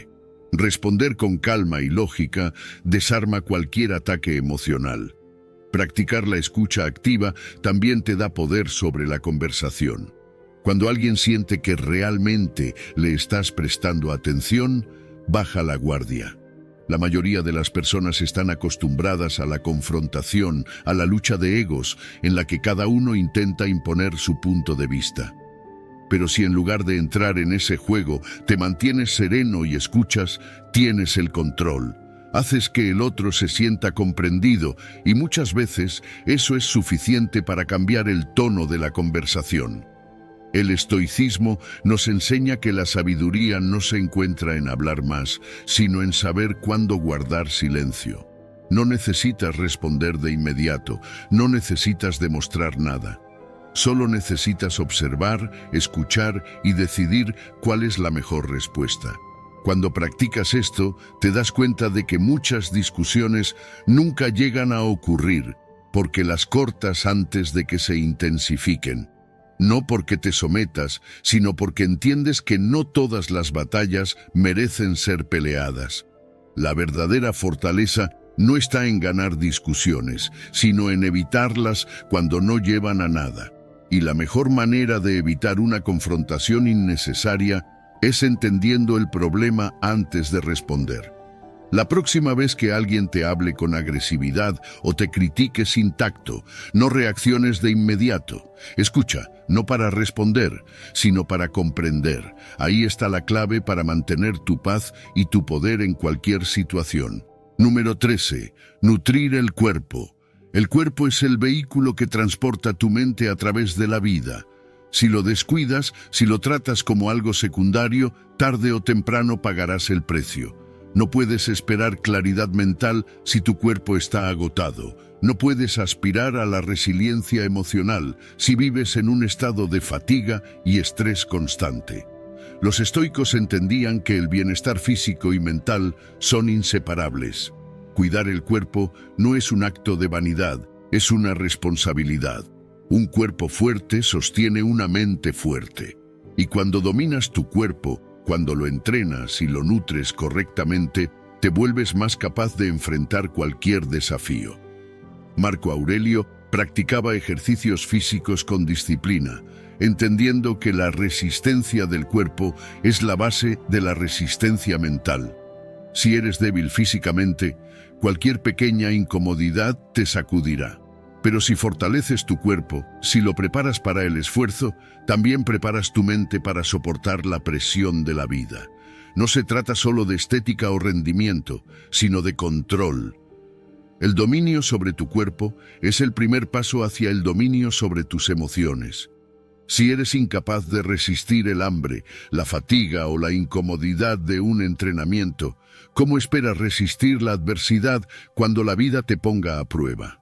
Responder con calma y lógica desarma cualquier ataque emocional. Practicar la escucha activa también te da poder sobre la conversación. Cuando alguien siente que realmente le estás prestando atención, baja la guardia. La mayoría de las personas están acostumbradas a la confrontación, a la lucha de egos, en la que cada uno intenta imponer su punto de vista. Pero si en lugar de entrar en ese juego te mantienes sereno y escuchas, tienes el control. Haces que el otro se sienta comprendido y muchas veces eso es suficiente para cambiar el tono de la conversación. El estoicismo nos enseña que la sabiduría no se encuentra en hablar más, sino en saber cuándo guardar silencio. No necesitas responder de inmediato, no necesitas demostrar nada. Solo necesitas observar, escuchar y decidir cuál es la mejor respuesta. Cuando practicas esto, te das cuenta de que muchas discusiones nunca llegan a ocurrir, porque las cortas antes de que se intensifiquen. No porque te sometas, sino porque entiendes que no todas las batallas merecen ser peleadas. La verdadera fortaleza no está en ganar discusiones, sino en evitarlas cuando no llevan a nada. Y la mejor manera de evitar una confrontación innecesaria es entendiendo el problema antes de responder. La próxima vez que alguien te hable con agresividad o te critique sin tacto, no reacciones de inmediato. Escucha, no para responder, sino para comprender. Ahí está la clave para mantener tu paz y tu poder en cualquier situación. Número 13. Nutrir el cuerpo. El cuerpo es el vehículo que transporta tu mente a través de la vida. Si lo descuidas, si lo tratas como algo secundario, tarde o temprano pagarás el precio. No puedes esperar claridad mental si tu cuerpo está agotado. No puedes aspirar a la resiliencia emocional si vives en un estado de fatiga y estrés constante. Los estoicos entendían que el bienestar físico y mental son inseparables. Cuidar el cuerpo no es un acto de vanidad, es una responsabilidad. Un cuerpo fuerte sostiene una mente fuerte. Y cuando dominas tu cuerpo, cuando lo entrenas y lo nutres correctamente, te vuelves más capaz de enfrentar cualquier desafío. Marco Aurelio practicaba ejercicios físicos con disciplina, entendiendo que la resistencia del cuerpo es la base de la resistencia mental. Si eres débil físicamente, cualquier pequeña incomodidad te sacudirá. Pero si fortaleces tu cuerpo, si lo preparas para el esfuerzo, también preparas tu mente para soportar la presión de la vida. No se trata solo de estética o rendimiento, sino de control. El dominio sobre tu cuerpo es el primer paso hacia el dominio sobre tus emociones. Si eres incapaz de resistir el hambre, la fatiga o la incomodidad de un entrenamiento, ¿cómo esperas resistir la adversidad cuando la vida te ponga a prueba?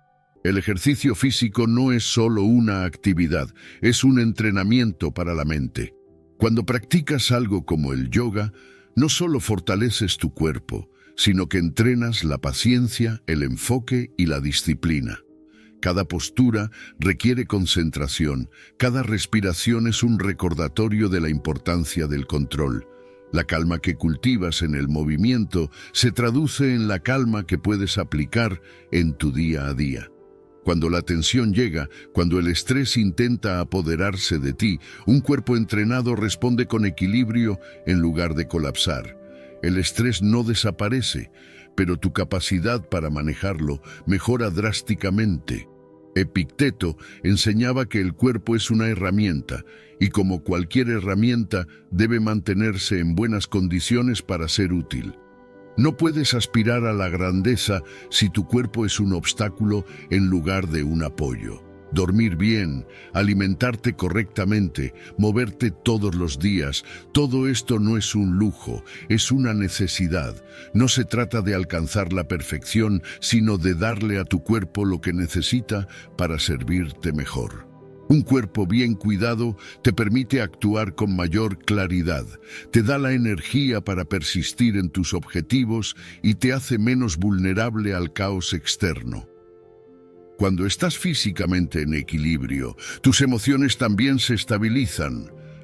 El ejercicio físico no es solo una actividad, es un entrenamiento para la mente. Cuando practicas algo como el yoga, no solo fortaleces tu cuerpo, sino que entrenas la paciencia, el enfoque y la disciplina. Cada postura requiere concentración, cada respiración es un recordatorio de la importancia del control. La calma que cultivas en el movimiento se traduce en la calma que puedes aplicar en tu día a día. Cuando la tensión llega, cuando el estrés intenta apoderarse de ti, un cuerpo entrenado responde con equilibrio en lugar de colapsar. El estrés no desaparece, pero tu capacidad para manejarlo mejora drásticamente. Epicteto enseñaba que el cuerpo es una herramienta y como cualquier herramienta debe mantenerse en buenas condiciones para ser útil. No puedes aspirar a la grandeza si tu cuerpo es un obstáculo en lugar de un apoyo. Dormir bien, alimentarte correctamente, moverte todos los días, todo esto no es un lujo, es una necesidad. No se trata de alcanzar la perfección, sino de darle a tu cuerpo lo que necesita para servirte mejor. Un cuerpo bien cuidado te permite actuar con mayor claridad, te da la energía para persistir en tus objetivos y te hace menos vulnerable al caos externo. Cuando estás físicamente en equilibrio, tus emociones también se estabilizan.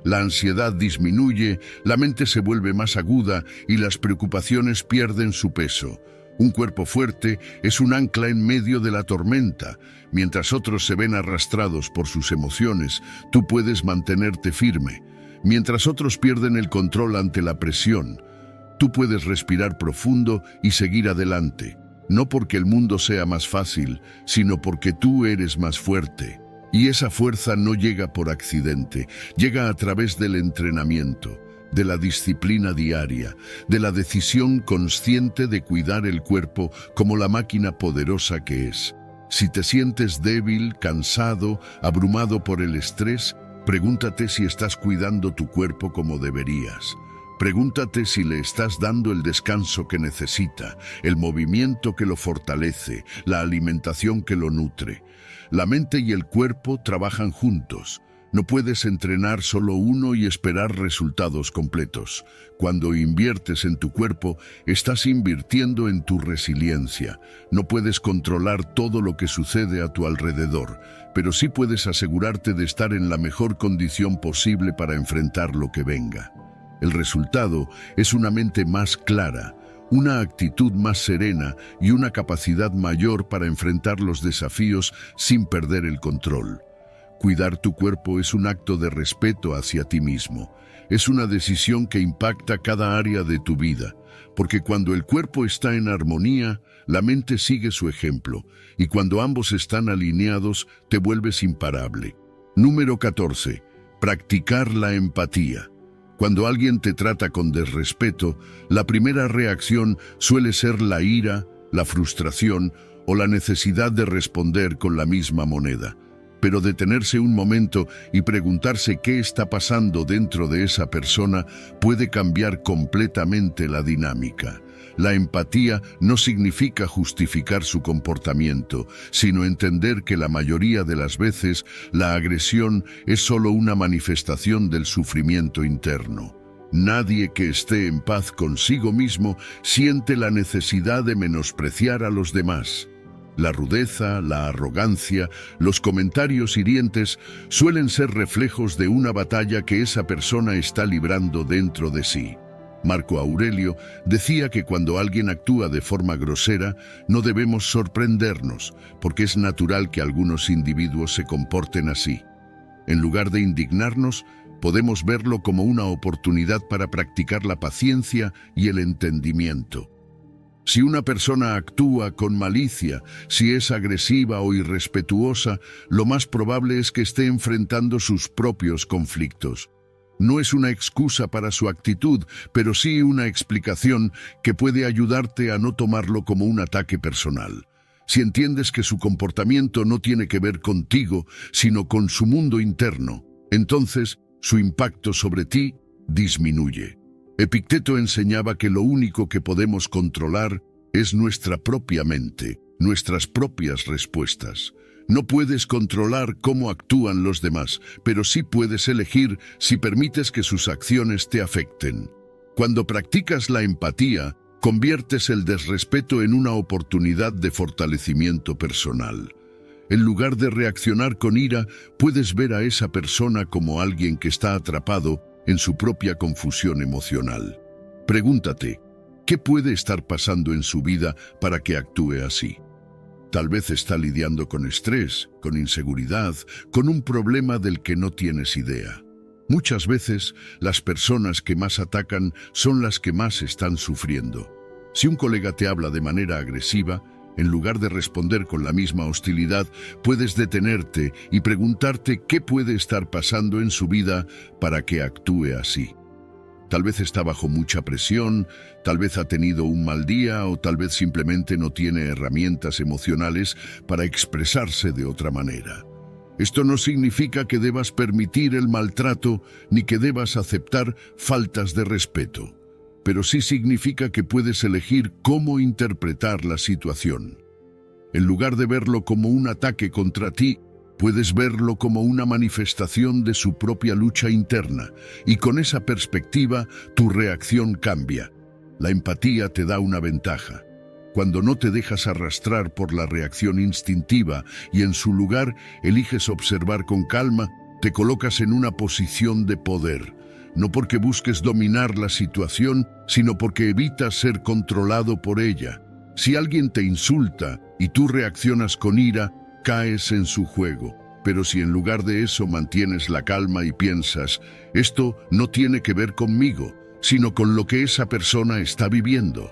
La ansiedad disminuye, la mente se vuelve más aguda y las preocupaciones pierden su peso. Un cuerpo fuerte es un ancla en medio de la tormenta. Mientras otros se ven arrastrados por sus emociones, tú puedes mantenerte firme. Mientras otros pierden el control ante la presión, tú puedes respirar profundo y seguir adelante. No porque el mundo sea más fácil, sino porque tú eres más fuerte. Y esa fuerza no llega por accidente, llega a través del entrenamiento, de la disciplina diaria, de la decisión consciente de cuidar el cuerpo como la máquina poderosa que es. Si te sientes débil, cansado, abrumado por el estrés, pregúntate si estás cuidando tu cuerpo como deberías. Pregúntate si le estás dando el descanso que necesita, el movimiento que lo fortalece, la alimentación que lo nutre. La mente y el cuerpo trabajan juntos. No puedes entrenar solo uno y esperar resultados completos. Cuando inviertes en tu cuerpo, estás invirtiendo en tu resiliencia. No puedes controlar todo lo que sucede a tu alrededor, pero sí puedes asegurarte de estar en la mejor condición posible para enfrentar lo que venga. El resultado es una mente más clara, una actitud más serena y una capacidad mayor para enfrentar los desafíos sin perder el control. Cuidar tu cuerpo es un acto de respeto hacia ti mismo. Es una decisión que impacta cada área de tu vida, porque cuando el cuerpo está en armonía, la mente sigue su ejemplo, y cuando ambos están alineados, te vuelves imparable. Número 14. Practicar la empatía. Cuando alguien te trata con desrespeto, la primera reacción suele ser la ira, la frustración o la necesidad de responder con la misma moneda. Pero detenerse un momento y preguntarse qué está pasando dentro de esa persona puede cambiar completamente la dinámica. La empatía no significa justificar su comportamiento, sino entender que la mayoría de las veces la agresión es solo una manifestación del sufrimiento interno. Nadie que esté en paz consigo mismo siente la necesidad de menospreciar a los demás. La rudeza, la arrogancia, los comentarios hirientes suelen ser reflejos de una batalla que esa persona está librando dentro de sí. Marco Aurelio decía que cuando alguien actúa de forma grosera, no debemos sorprendernos, porque es natural que algunos individuos se comporten así. En lugar de indignarnos, podemos verlo como una oportunidad para practicar la paciencia y el entendimiento. Si una persona actúa con malicia, si es agresiva o irrespetuosa, lo más probable es que esté enfrentando sus propios conflictos. No es una excusa para su actitud, pero sí una explicación que puede ayudarte a no tomarlo como un ataque personal. Si entiendes que su comportamiento no tiene que ver contigo, sino con su mundo interno, entonces su impacto sobre ti disminuye. Epicteto enseñaba que lo único que podemos controlar es nuestra propia mente, nuestras propias respuestas. No puedes controlar cómo actúan los demás, pero sí puedes elegir si permites que sus acciones te afecten. Cuando practicas la empatía, conviertes el desrespeto en una oportunidad de fortalecimiento personal. En lugar de reaccionar con ira, puedes ver a esa persona como alguien que está atrapado en su propia confusión emocional. Pregúntate, ¿qué puede estar pasando en su vida para que actúe así? Tal vez está lidiando con estrés, con inseguridad, con un problema del que no tienes idea. Muchas veces, las personas que más atacan son las que más están sufriendo. Si un colega te habla de manera agresiva, en lugar de responder con la misma hostilidad, puedes detenerte y preguntarte qué puede estar pasando en su vida para que actúe así. Tal vez está bajo mucha presión, tal vez ha tenido un mal día o tal vez simplemente no tiene herramientas emocionales para expresarse de otra manera. Esto no significa que debas permitir el maltrato ni que debas aceptar faltas de respeto, pero sí significa que puedes elegir cómo interpretar la situación. En lugar de verlo como un ataque contra ti, puedes verlo como una manifestación de su propia lucha interna, y con esa perspectiva tu reacción cambia. La empatía te da una ventaja. Cuando no te dejas arrastrar por la reacción instintiva y en su lugar eliges observar con calma, te colocas en una posición de poder, no porque busques dominar la situación, sino porque evitas ser controlado por ella. Si alguien te insulta y tú reaccionas con ira, caes en su juego. Pero si en lugar de eso mantienes la calma y piensas, esto no tiene que ver conmigo, sino con lo que esa persona está viviendo,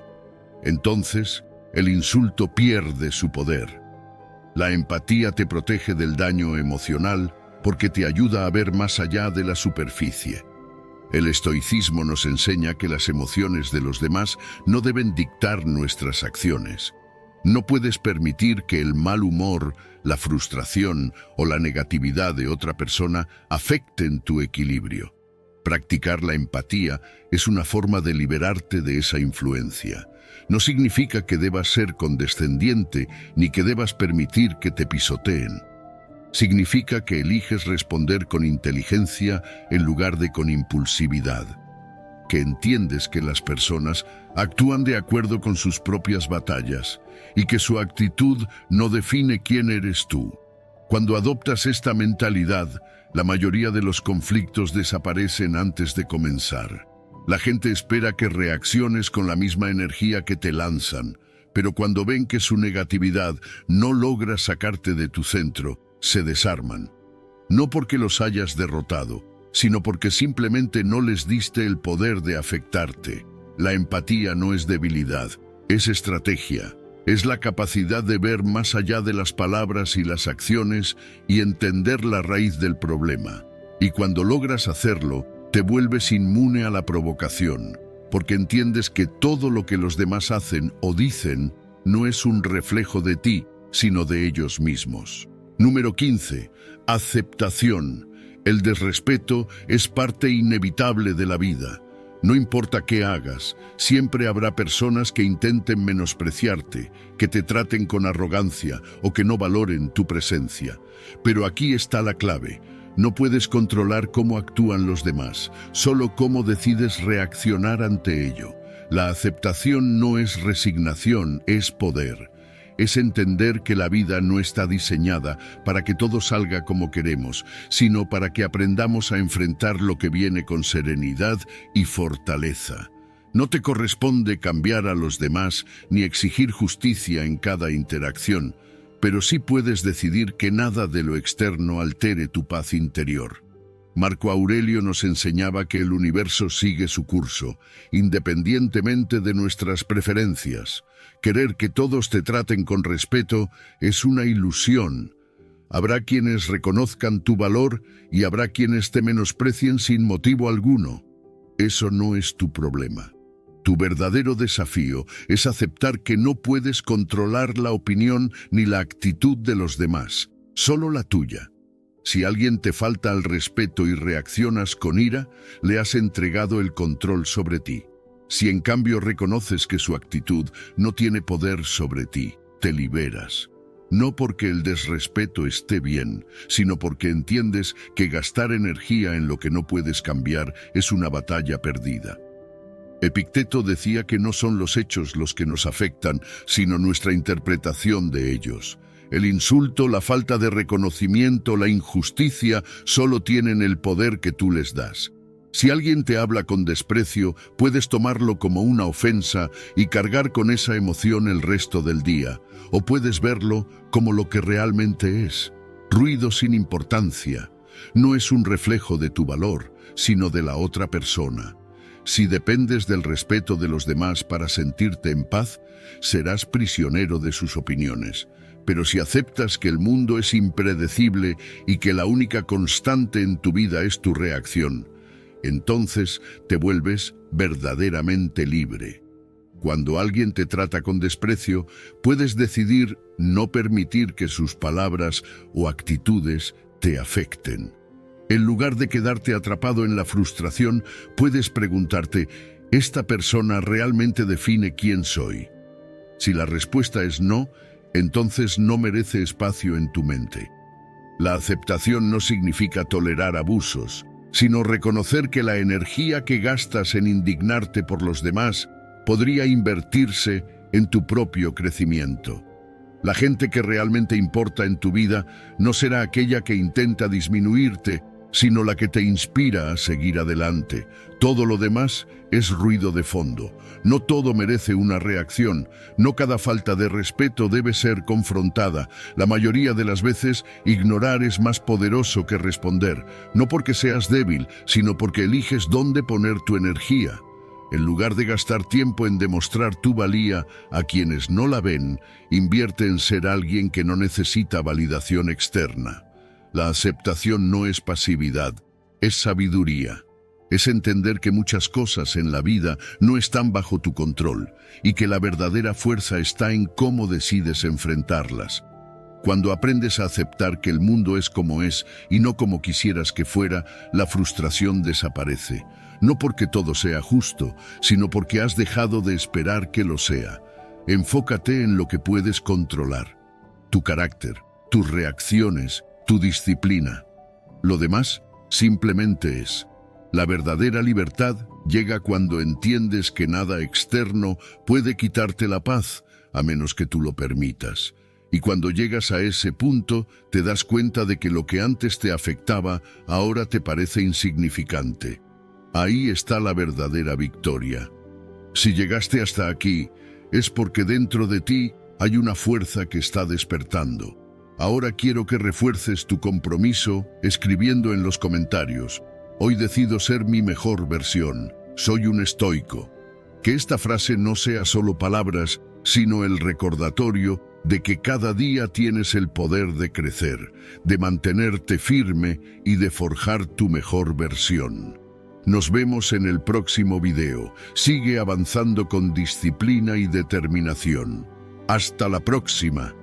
entonces el insulto pierde su poder. La empatía te protege del daño emocional porque te ayuda a ver más allá de la superficie. El estoicismo nos enseña que las emociones de los demás no deben dictar nuestras acciones. No puedes permitir que el mal humor, la frustración o la negatividad de otra persona afecten tu equilibrio. Practicar la empatía es una forma de liberarte de esa influencia. No significa que debas ser condescendiente ni que debas permitir que te pisoteen. Significa que eliges responder con inteligencia en lugar de con impulsividad. Que entiendes que las personas actúan de acuerdo con sus propias batallas y que su actitud no define quién eres tú. Cuando adoptas esta mentalidad, la mayoría de los conflictos desaparecen antes de comenzar. La gente espera que reacciones con la misma energía que te lanzan, pero cuando ven que su negatividad no logra sacarte de tu centro, se desarman. No porque los hayas derrotado, sino porque simplemente no les diste el poder de afectarte. La empatía no es debilidad, es estrategia. Es la capacidad de ver más allá de las palabras y las acciones y entender la raíz del problema. Y cuando logras hacerlo, te vuelves inmune a la provocación, porque entiendes que todo lo que los demás hacen o dicen no es un reflejo de ti, sino de ellos mismos. Número 15. Aceptación. El desrespeto es parte inevitable de la vida. No importa qué hagas, siempre habrá personas que intenten menospreciarte, que te traten con arrogancia o que no valoren tu presencia. Pero aquí está la clave. No puedes controlar cómo actúan los demás, solo cómo decides reaccionar ante ello. La aceptación no es resignación, es poder. Es entender que la vida no está diseñada para que todo salga como queremos, sino para que aprendamos a enfrentar lo que viene con serenidad y fortaleza. No te corresponde cambiar a los demás ni exigir justicia en cada interacción, pero sí puedes decidir que nada de lo externo altere tu paz interior. Marco Aurelio nos enseñaba que el universo sigue su curso, independientemente de nuestras preferencias. Querer que todos te traten con respeto es una ilusión. Habrá quienes reconozcan tu valor y habrá quienes te menosprecien sin motivo alguno. Eso no es tu problema. Tu verdadero desafío es aceptar que no puedes controlar la opinión ni la actitud de los demás, solo la tuya. Si alguien te falta al respeto y reaccionas con ira, le has entregado el control sobre ti. Si en cambio reconoces que su actitud no tiene poder sobre ti, te liberas. No porque el desrespeto esté bien, sino porque entiendes que gastar energía en lo que no puedes cambiar es una batalla perdida. Epicteto decía que no son los hechos los que nos afectan, sino nuestra interpretación de ellos. El insulto, la falta de reconocimiento, la injusticia solo tienen el poder que tú les das. Si alguien te habla con desprecio, puedes tomarlo como una ofensa y cargar con esa emoción el resto del día, o puedes verlo como lo que realmente es, ruido sin importancia. No es un reflejo de tu valor, sino de la otra persona. Si dependes del respeto de los demás para sentirte en paz, serás prisionero de sus opiniones. Pero si aceptas que el mundo es impredecible y que la única constante en tu vida es tu reacción, entonces te vuelves verdaderamente libre. Cuando alguien te trata con desprecio, puedes decidir no permitir que sus palabras o actitudes te afecten. En lugar de quedarte atrapado en la frustración, puedes preguntarte, ¿esta persona realmente define quién soy? Si la respuesta es no, entonces no merece espacio en tu mente. La aceptación no significa tolerar abusos, sino reconocer que la energía que gastas en indignarte por los demás podría invertirse en tu propio crecimiento. La gente que realmente importa en tu vida no será aquella que intenta disminuirte, sino la que te inspira a seguir adelante. Todo lo demás es ruido de fondo. No todo merece una reacción. No cada falta de respeto debe ser confrontada. La mayoría de las veces, ignorar es más poderoso que responder. No porque seas débil, sino porque eliges dónde poner tu energía. En lugar de gastar tiempo en demostrar tu valía a quienes no la ven, invierte en ser alguien que no necesita validación externa. La aceptación no es pasividad, es sabiduría. Es entender que muchas cosas en la vida no están bajo tu control y que la verdadera fuerza está en cómo decides enfrentarlas. Cuando aprendes a aceptar que el mundo es como es y no como quisieras que fuera, la frustración desaparece. No porque todo sea justo, sino porque has dejado de esperar que lo sea. Enfócate en lo que puedes controlar: tu carácter, tus reacciones, tu disciplina. Lo demás simplemente es. La verdadera libertad llega cuando entiendes que nada externo puede quitarte la paz, a menos que tú lo permitas. Y cuando llegas a ese punto, te das cuenta de que lo que antes te afectaba, ahora te parece insignificante. Ahí está la verdadera victoria. Si llegaste hasta aquí, es porque dentro de ti hay una fuerza que está despertando. Ahora quiero que refuerces tu compromiso escribiendo en los comentarios: hoy decido ser mi mejor versión, soy un estoico. Que esta frase no sea solo palabras, sino el recordatorio de que cada día tienes el poder de crecer, de mantenerte firme y de forjar tu mejor versión. Nos vemos en el próximo video. Sigue avanzando con disciplina y determinación. Hasta la próxima.